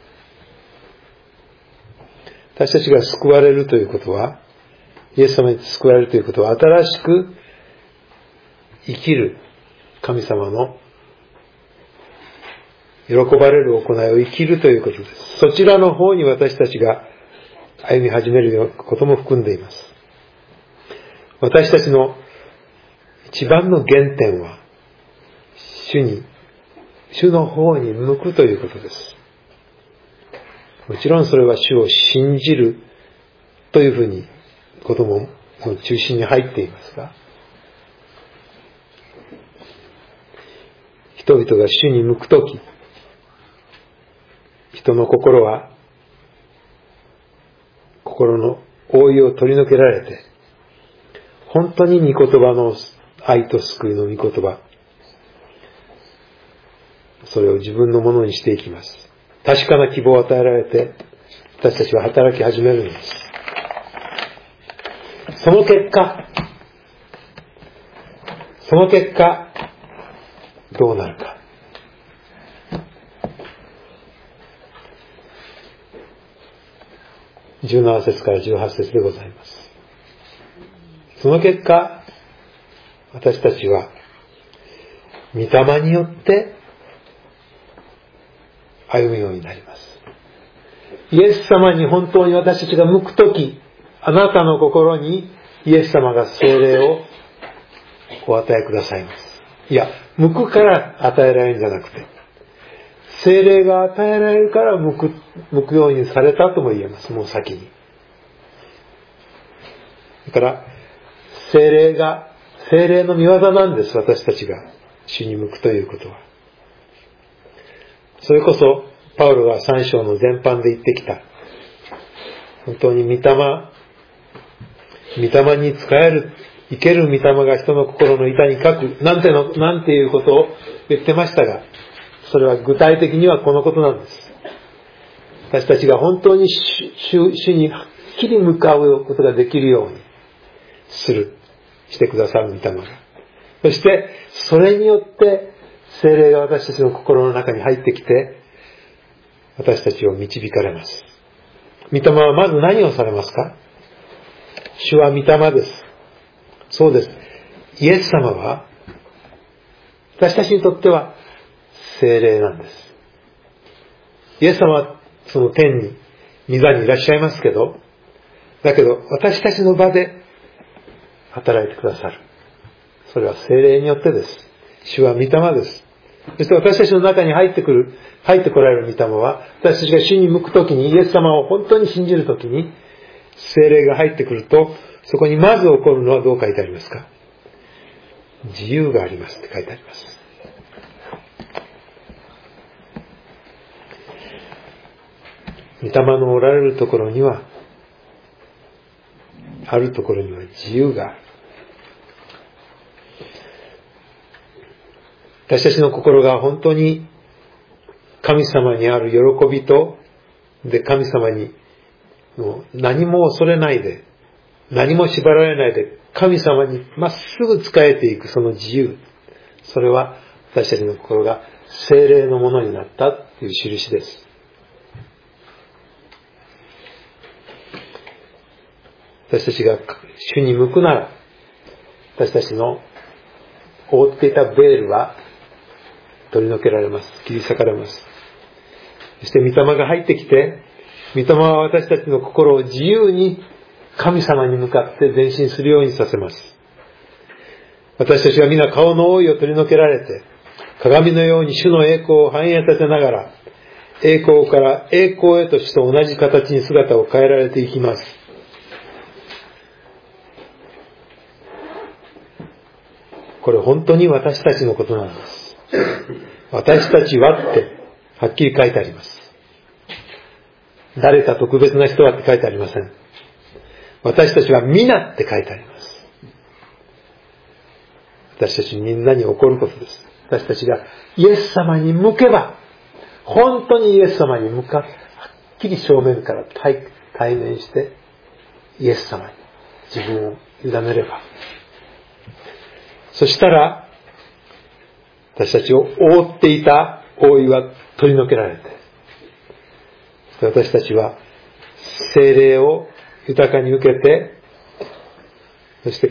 Speaker 2: 私たちが救われるということは、イエス様に救われるということは、新しく生きる神様の喜ばれる行いを生きるということです。そちらの方に私たちが歩み始めることも含んでいます。私たちの一番の原点は、主に、主の方に向くということです。もちろんそれは主を信じるというふうにこともその中心に入っていますが、人々が主に向くとき、人の心は心の覆いを取り除けられて、本当に御言葉の愛と救いの御言葉、それを自分のものにしていきます。確かな希望を与えられて、私たちは働き始めるのです。その結果、その結果、どうなるか。じゅうなな節からじゅうはち節でございます。その結果、私たちは、御霊によって歩むようになります。イエス様に本当に私たちが向くとき、あなたの心にイエス様が聖霊をお与えくださいます。いや、向くから与えられるんじゃなくて、 聖霊が与えられるから向く、向くようにされたとも言えます。もう先に。だから、聖霊が、聖霊の御業なんです。私たちが主に向くということは。それこそ、パウロが三章の前半で言ってきた。本当に御霊、御霊に使える、生ける御霊が人の心の板に書く、なんての、なんていうことを言ってましたが、それは具体的にはこのことなんです。私たちが本当に主、主にはっきり向かうことができるようにする、してくださる御霊が。そして、それによって聖霊が私たちの心の中に入ってきて、私たちを導かれます。御霊はまず何をされますか？主は御霊です。そうです。イエス様は、私たちにとっては聖霊なんです。イエス様はその天に、御座にいらっしゃいますけど、だけど私たちの場で働いてくださる。それは聖霊によってです。主は御霊です。そして私たちの中に入ってくる、入ってこられる御霊は、私たちが主に向くときに、イエス様を本当に信じるときに、聖霊が入ってくると、そこにまず起こるのはどう書いてありますか？自由がありますって書いてあります。御霊のおられるところには、あるところには自由がある。私たちの心が本当に神様にある喜びと、で、神様に何も恐れないで、何も縛られないで、神様にまっすぐ仕えていくその自由。それは私たちの心が聖霊のものになったという印です。私たちが主に向くなら、私たちの覆っていたベールは取り除けられます。切り裂かれます。そして御霊が入ってきて、御霊は私たちの心を自由に神様に向かって前進するようにさせます。私たちは皆顔の覆いを取り除けられて、鏡のように主の栄光を反映させながら、栄光から栄光へと主と同じ形に姿を変えられていきます。これ本当に私たちのことなんです。私たちはってはっきり書いてあります。誰か特別な人はって書いてありません。私たちは皆って書いてあります。私たちみんなに起こることです。私たちがイエス様に向けば、本当にイエス様に向かって、はっきり正面から 対, 対面してイエス様に自分を委ねれば、そしたら私たちを覆っていた覆いは取り除けられて、私たちは聖霊を豊かに受けて、そして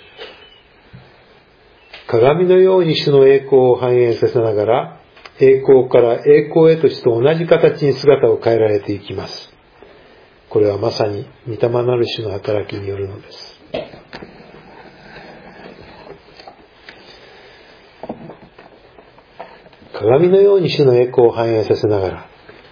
Speaker 2: 鏡のように主の栄光を反映させながら、栄光から栄光へと主と同じ形に姿を変えられていきます。これはまさに御霊なる主の働きによるのです。鏡のように主の栄光を反映させながら、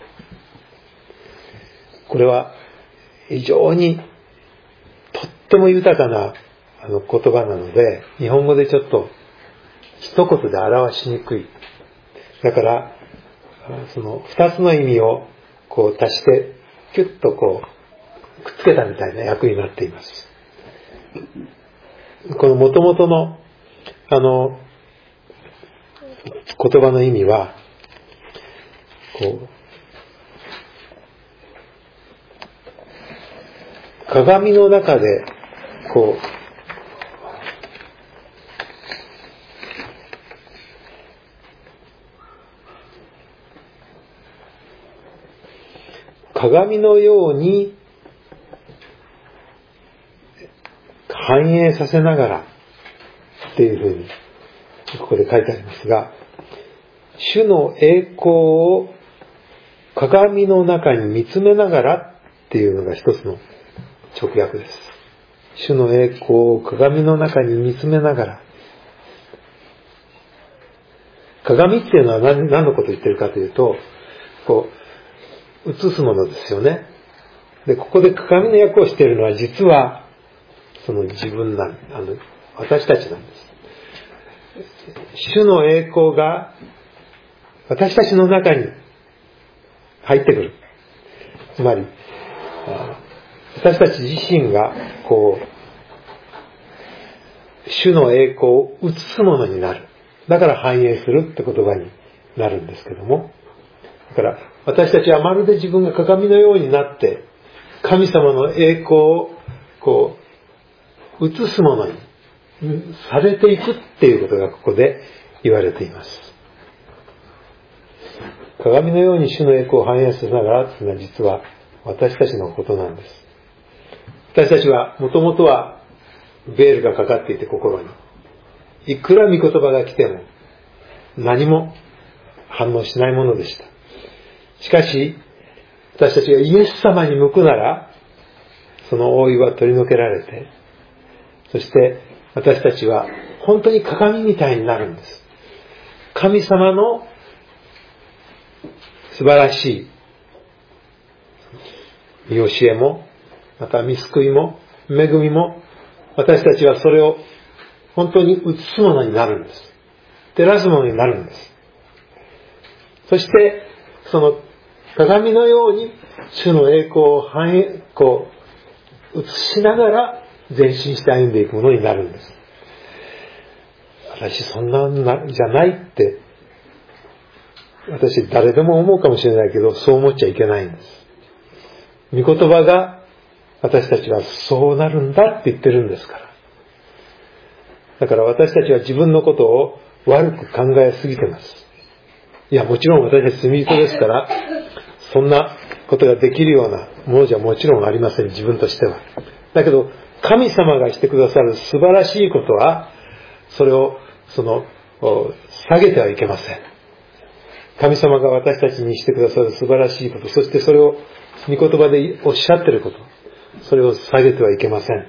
Speaker 2: これは非常にとっても豊かなあの言葉なので、日本語でちょっと一言で表しにくい。だからその二つの意味をこう足してキュッとこうくっつけたみたいな訳になっています。この元々のあの言葉の意味は、こう鏡の中でこう鏡のように反映させながらっていうふうにここで書いてありますが、主の栄光を鏡の中に見つめながらっていうのが一つの直訳です。主の栄光を鏡の中に見つめながら。鏡っていうのは何、何のことを言ってるかというと、 こう映すものですよね。で、ここで鏡の役をしているのは実はその自分なん、あの私たちなんです。主の栄光が私たちの中に入ってくる。つまり私たち自身がこう主の栄光を映すものになる。だから反映するって言葉になるんですけども、だから私たちはまるで自分が鏡のようになって神様の栄光をこう映すものにされていくっていうことがここで言われています。鏡のように主の栄光を反映するながらというのは実は私たちのことなんです。私たちはもともとはベールがかかっていて心にいくら御言葉が来ても何も反応しないものでした。しかし私たちがイエス様に向くならその覆いは取り除けられて、そして私たちは本当に鏡みたいになるんです。神様の素晴らしい見教えもまた見救いも恵みも私たちはそれを本当に映すものになるんです。照らすものになるんです。そしてその鏡のように主の栄光を反映こう映しながら前進して歩んでいくものになるんです。私そんなんじゃないって私誰でも思うかもしれないけど、そう思っちゃいけないんです。御言葉が私たちはそうなるんだって言ってるんですから。だから私たちは自分のことを悪く考えすぎてます。いや、もちろん私たち罪人ですから、そんなことができるようなものじゃもちろんありません、自分としては。だけど、神様がしてくださる素晴らしいことは、それを、その、下げてはいけません。神様が私たちにしてくださる素晴らしいこと、そしてそれを御言葉でおっしゃっていること、それを下げてはいけません。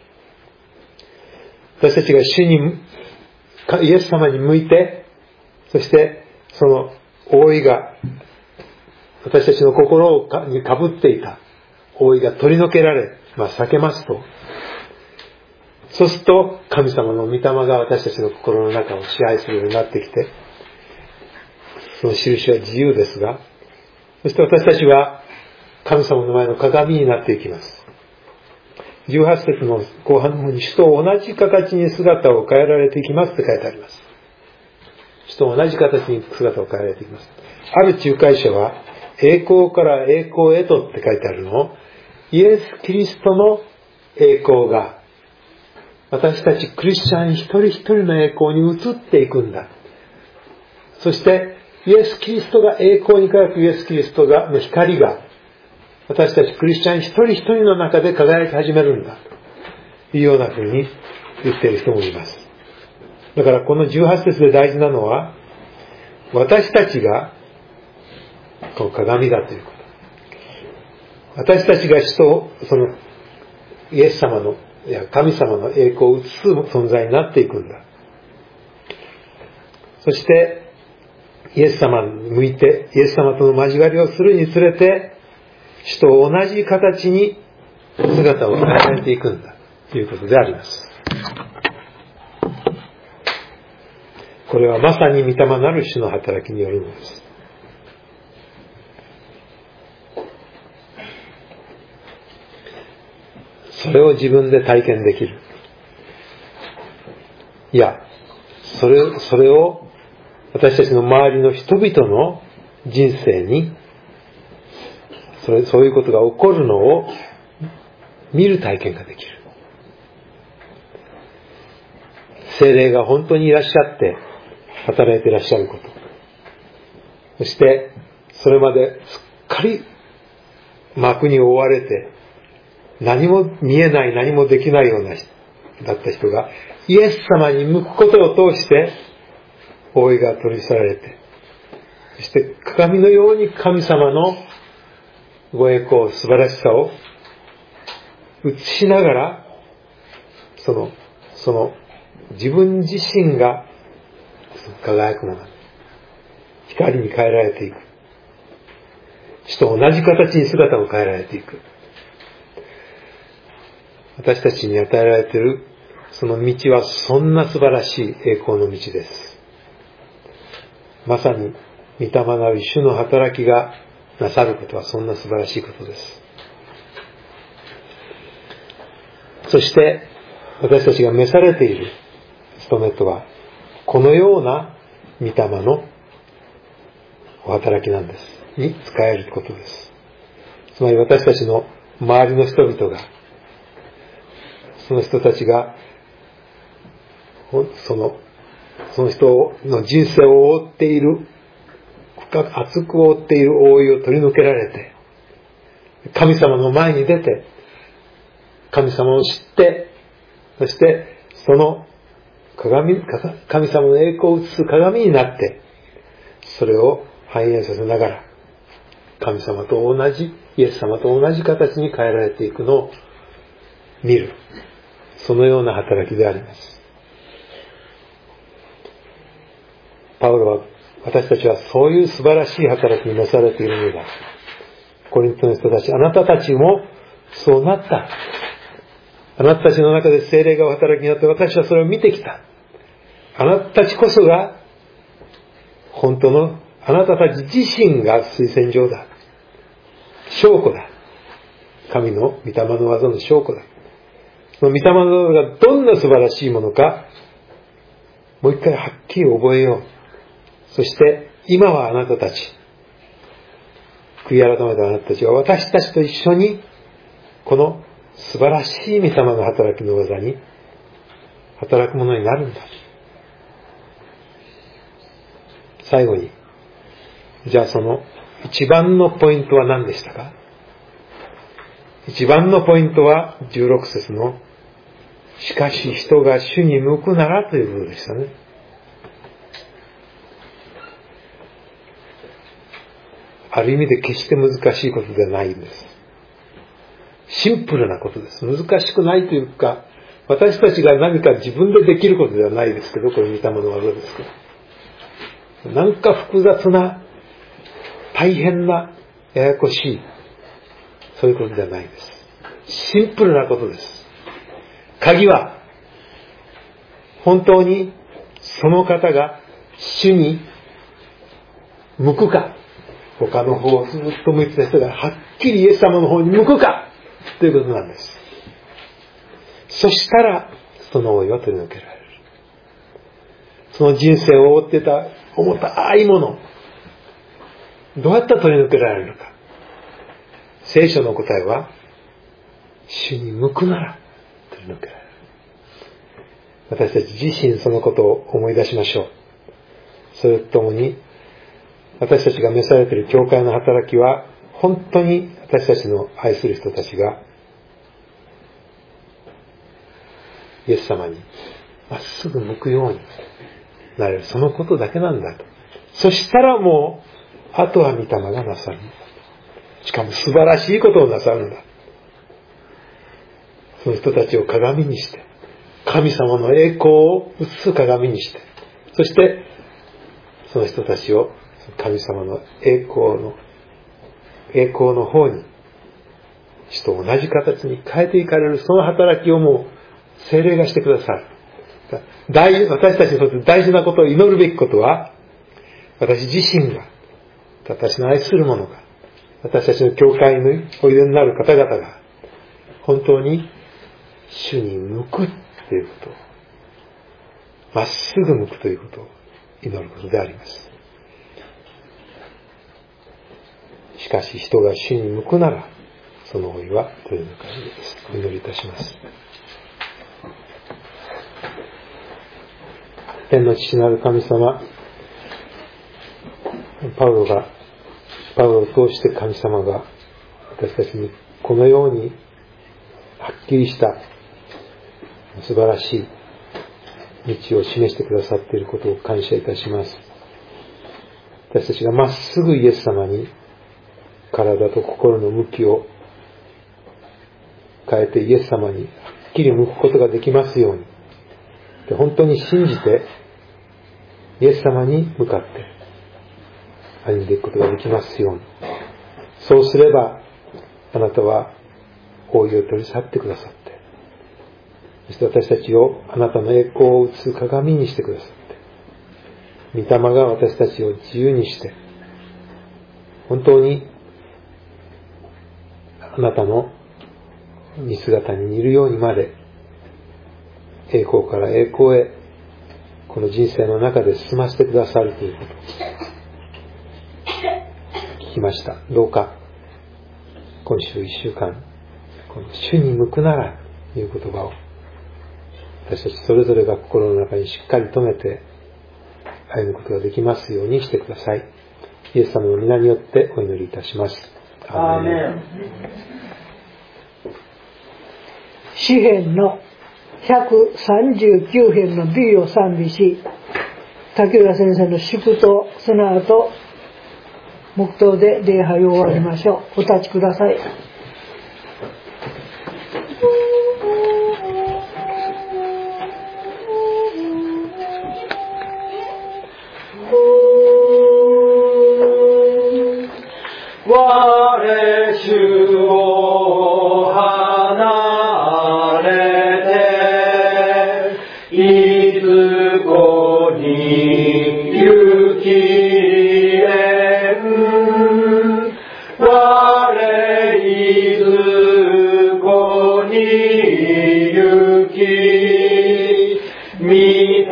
Speaker 2: 私たちが主に、イエス様に向いて、そしてその覆いが、私たちの心にかぶっていた覆いが取り除けられ、まあ避けますと、そうすると神様の御霊が私たちの心の中を支配するようになってきて、その印は自由ですが、そして私たちは神様の前の鏡になっていきます。じゅうはち節の後半の方に、主と同じ形に姿を変えられていきますって書いてあります。主と同じ形に姿を変えられていきます。ある仲介者は、栄光から栄光へとって書いてあるのを、イエス・キリストの栄光が、私たちクリスチャン一人一人の栄光に移っていくんだ。そして、イエス・キリストが栄光に輝くイエス・キリストがの光が、私たちクリスチャン一人一人の中で輝き始めるんだというような風に言っている人もいます。だからこのじゅうはち節で大事なのは、私たちがこの鏡だということ。私たちが主とそのイエス様のいや神様の栄光を映す存在になっていくんだ。そしてイエス様に向いてイエス様との交わりをするにつれて、主と同じ形に姿を変えられていくんだということであります。これはまさに御霊なる主の働きによるのです。それを自分で体験できる。いや、それ、それを私たちの周りの人々の人生にそれ、そういうことが起こるのを見る体験ができる。聖霊が本当にいらっしゃって働いていらっしゃること。そしてそれまですっかり幕に覆われて何も見えない何もできないような人だった人がイエス様に向くことを通して覆いが取り去られて、そして鏡のように神様のご栄光、素晴らしさを映しながら、その、その自分自身が輝くもの、光に変えられていく。 死と同じ形に姿を変えられていく。私たちに与えられているその道はそんな素晴らしい栄光の道です。まさに御霊なる主の働きがなさることはそんな素晴らしいことです。そして私たちが召されている務めとはこのような御霊のお働きなんです。に使えることです。つまり私たちの周りの人々が、その人たちがそのその人の人生を覆っている、深く厚く覆っている覆いを取り抜けられて、神様の前に出て、神様を知って、そしてその鏡、神様の栄光を映す鏡になって、それを反映させながら、神様と同じ、イエス様と同じ形に変えられていくのを見る。そのような働きであります。パウロは、私たちはそういう素晴らしい働きになされているのだ。コリントの人たち、あなたたちもそうなった。あなたたちの中で聖霊がお働きになって私はそれを見てきた。あなたたちこそが本当のあなたたち自身が推薦状だ。証拠だ。神の御霊の技の証拠だ。その御霊の技がどんな素晴らしいものか、もう一回はっきり覚えよう。そして今はあなたたち、悔い改めたあなたたちは私たちと一緒にこの素晴らしい御霊の働きの技に働くものになるんだ。最後に、じゃあその一番のポイントは何でしたか？一番のポイントはじゅうろく節のしかし人が主に向くならということでしたね。ある意味で決して難しいことではないんです。シンプルなことです。難しくないというか、私たちが何か自分でできることではないですけど、これ御霊の技ですけど。なんか複雑な、大変な、ややこしい、そういうことではないです。シンプルなことです。鍵は、本当にその方が主に向くか、他の方をずっと向いてた人がはっきりイエス様の方に向くか、ということなんです。そしたら、その覆いは取り除けられる。その人生を覆ってた重たいもの、どうやったら取り除けられるのか。聖書の答えは、主に向くなら取り除けられる。私たち自身そのことを思い出しましょう。それとともに、私たちが召されている教会の働きは、本当に私たちの愛する人たちがイエス様にまっすぐ向くようになれる、そのことだけなんだと。そしたらもうあとは御霊がなさるんだ。しかも素晴らしいことをなさるんだ。その人たちを鏡にして、神様の栄光を映す鏡にして、そしてその人たちを神様の栄光の栄光の方に死と同じ形に変えていかれる、その働きをもう聖霊がしてくださる。大私たちにとって大事なことを祈るべきことは、私自身が、私の愛する者が、私たちの教会においでになる方々が本当に主に向くということを、まっすぐ向くということを祈ることであります。しかし人が主に向くなら、その覆いは取り除かれるです。お祈りいたします。天の父なる神様、パウロが、パウロを通して神様が私たちにこのようにはっきりした素晴らしい道を示してくださっていることを感謝いたします。私たちがまっすぐイエス様に体と心の向きを変えてイエス様にはっきり向くことができますように、で本当に信じてイエス様に向かって歩んでいくことができますように、 そうすればあなたは覆いを取り去ってくださって、そして私たちをあなたの栄光を映す鏡にしてくださって、御霊が私たちを自由にして、本当にあなたの似姿に似るようにまで栄光から栄光へこの人生の中で進ませてくださるということを聞きました。どうか今週一週間、この主に向くならという言葉を私たちそれぞれが心の中にしっかり留めて歩むことができますようにしてください。イエス様の皆によってお祈りいたします。アーメン。
Speaker 1: 詩編のひゃくさんじゅうきゅう編の B を賛美し、竹浦先生の祝祷、その後黙祷で礼拝を終わりましょう。お立ちください。
Speaker 3: 我主を離れていずこに行きえん、我いずこに行き御霊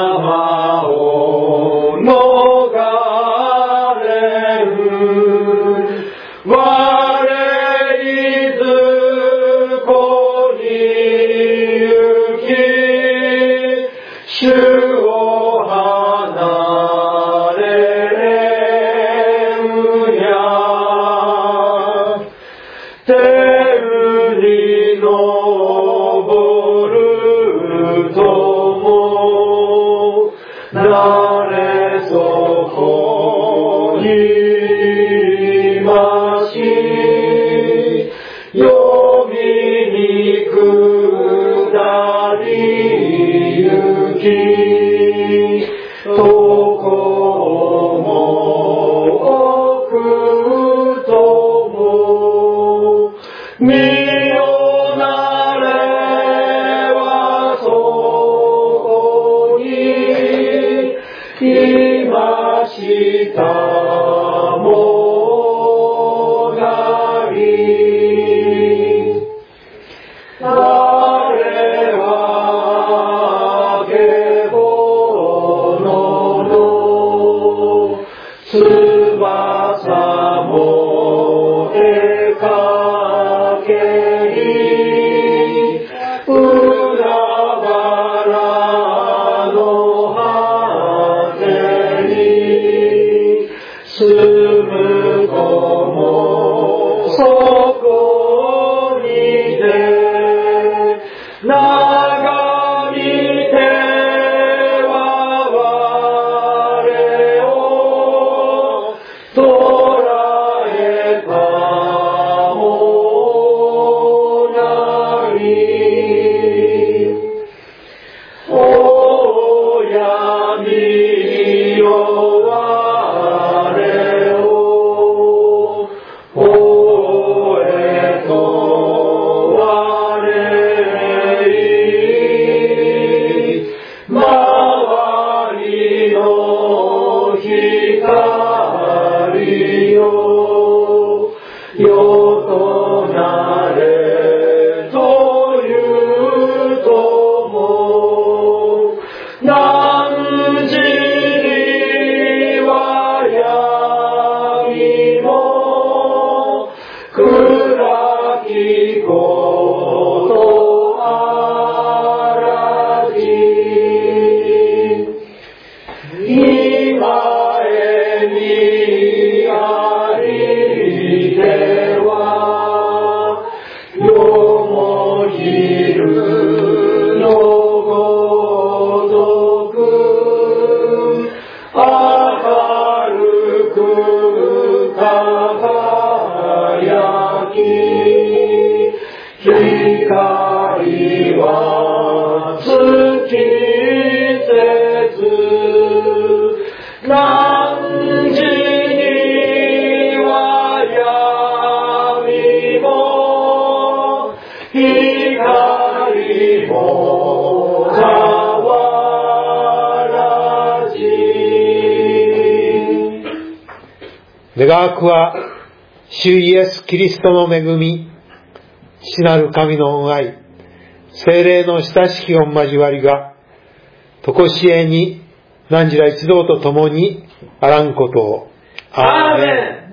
Speaker 3: を逃れん、我いずこに行き主を離れんや、天に昇るともなれそこにまし、読みに下り行き、とこも奥とも身をなれはそこにいましたもなり、我はけぼのの翼もてかけり、海原の果てに住む子もそこにて、眺みては我を捉えたもなり、おやみよ我をおえと我い、周りの光よよとなれというとも、何時には闇も暗きことあらじ、今へにありてはよも昼のごとく明るく輝き、光は尽きせず、何時には光も変わらじ。
Speaker 2: 願わくは、主イエス・キリストの恵み、父なる神の恩愛、聖霊の親しき御交わりが、とこしえに、汝ら一同と共にあらんことを。
Speaker 3: アーメン。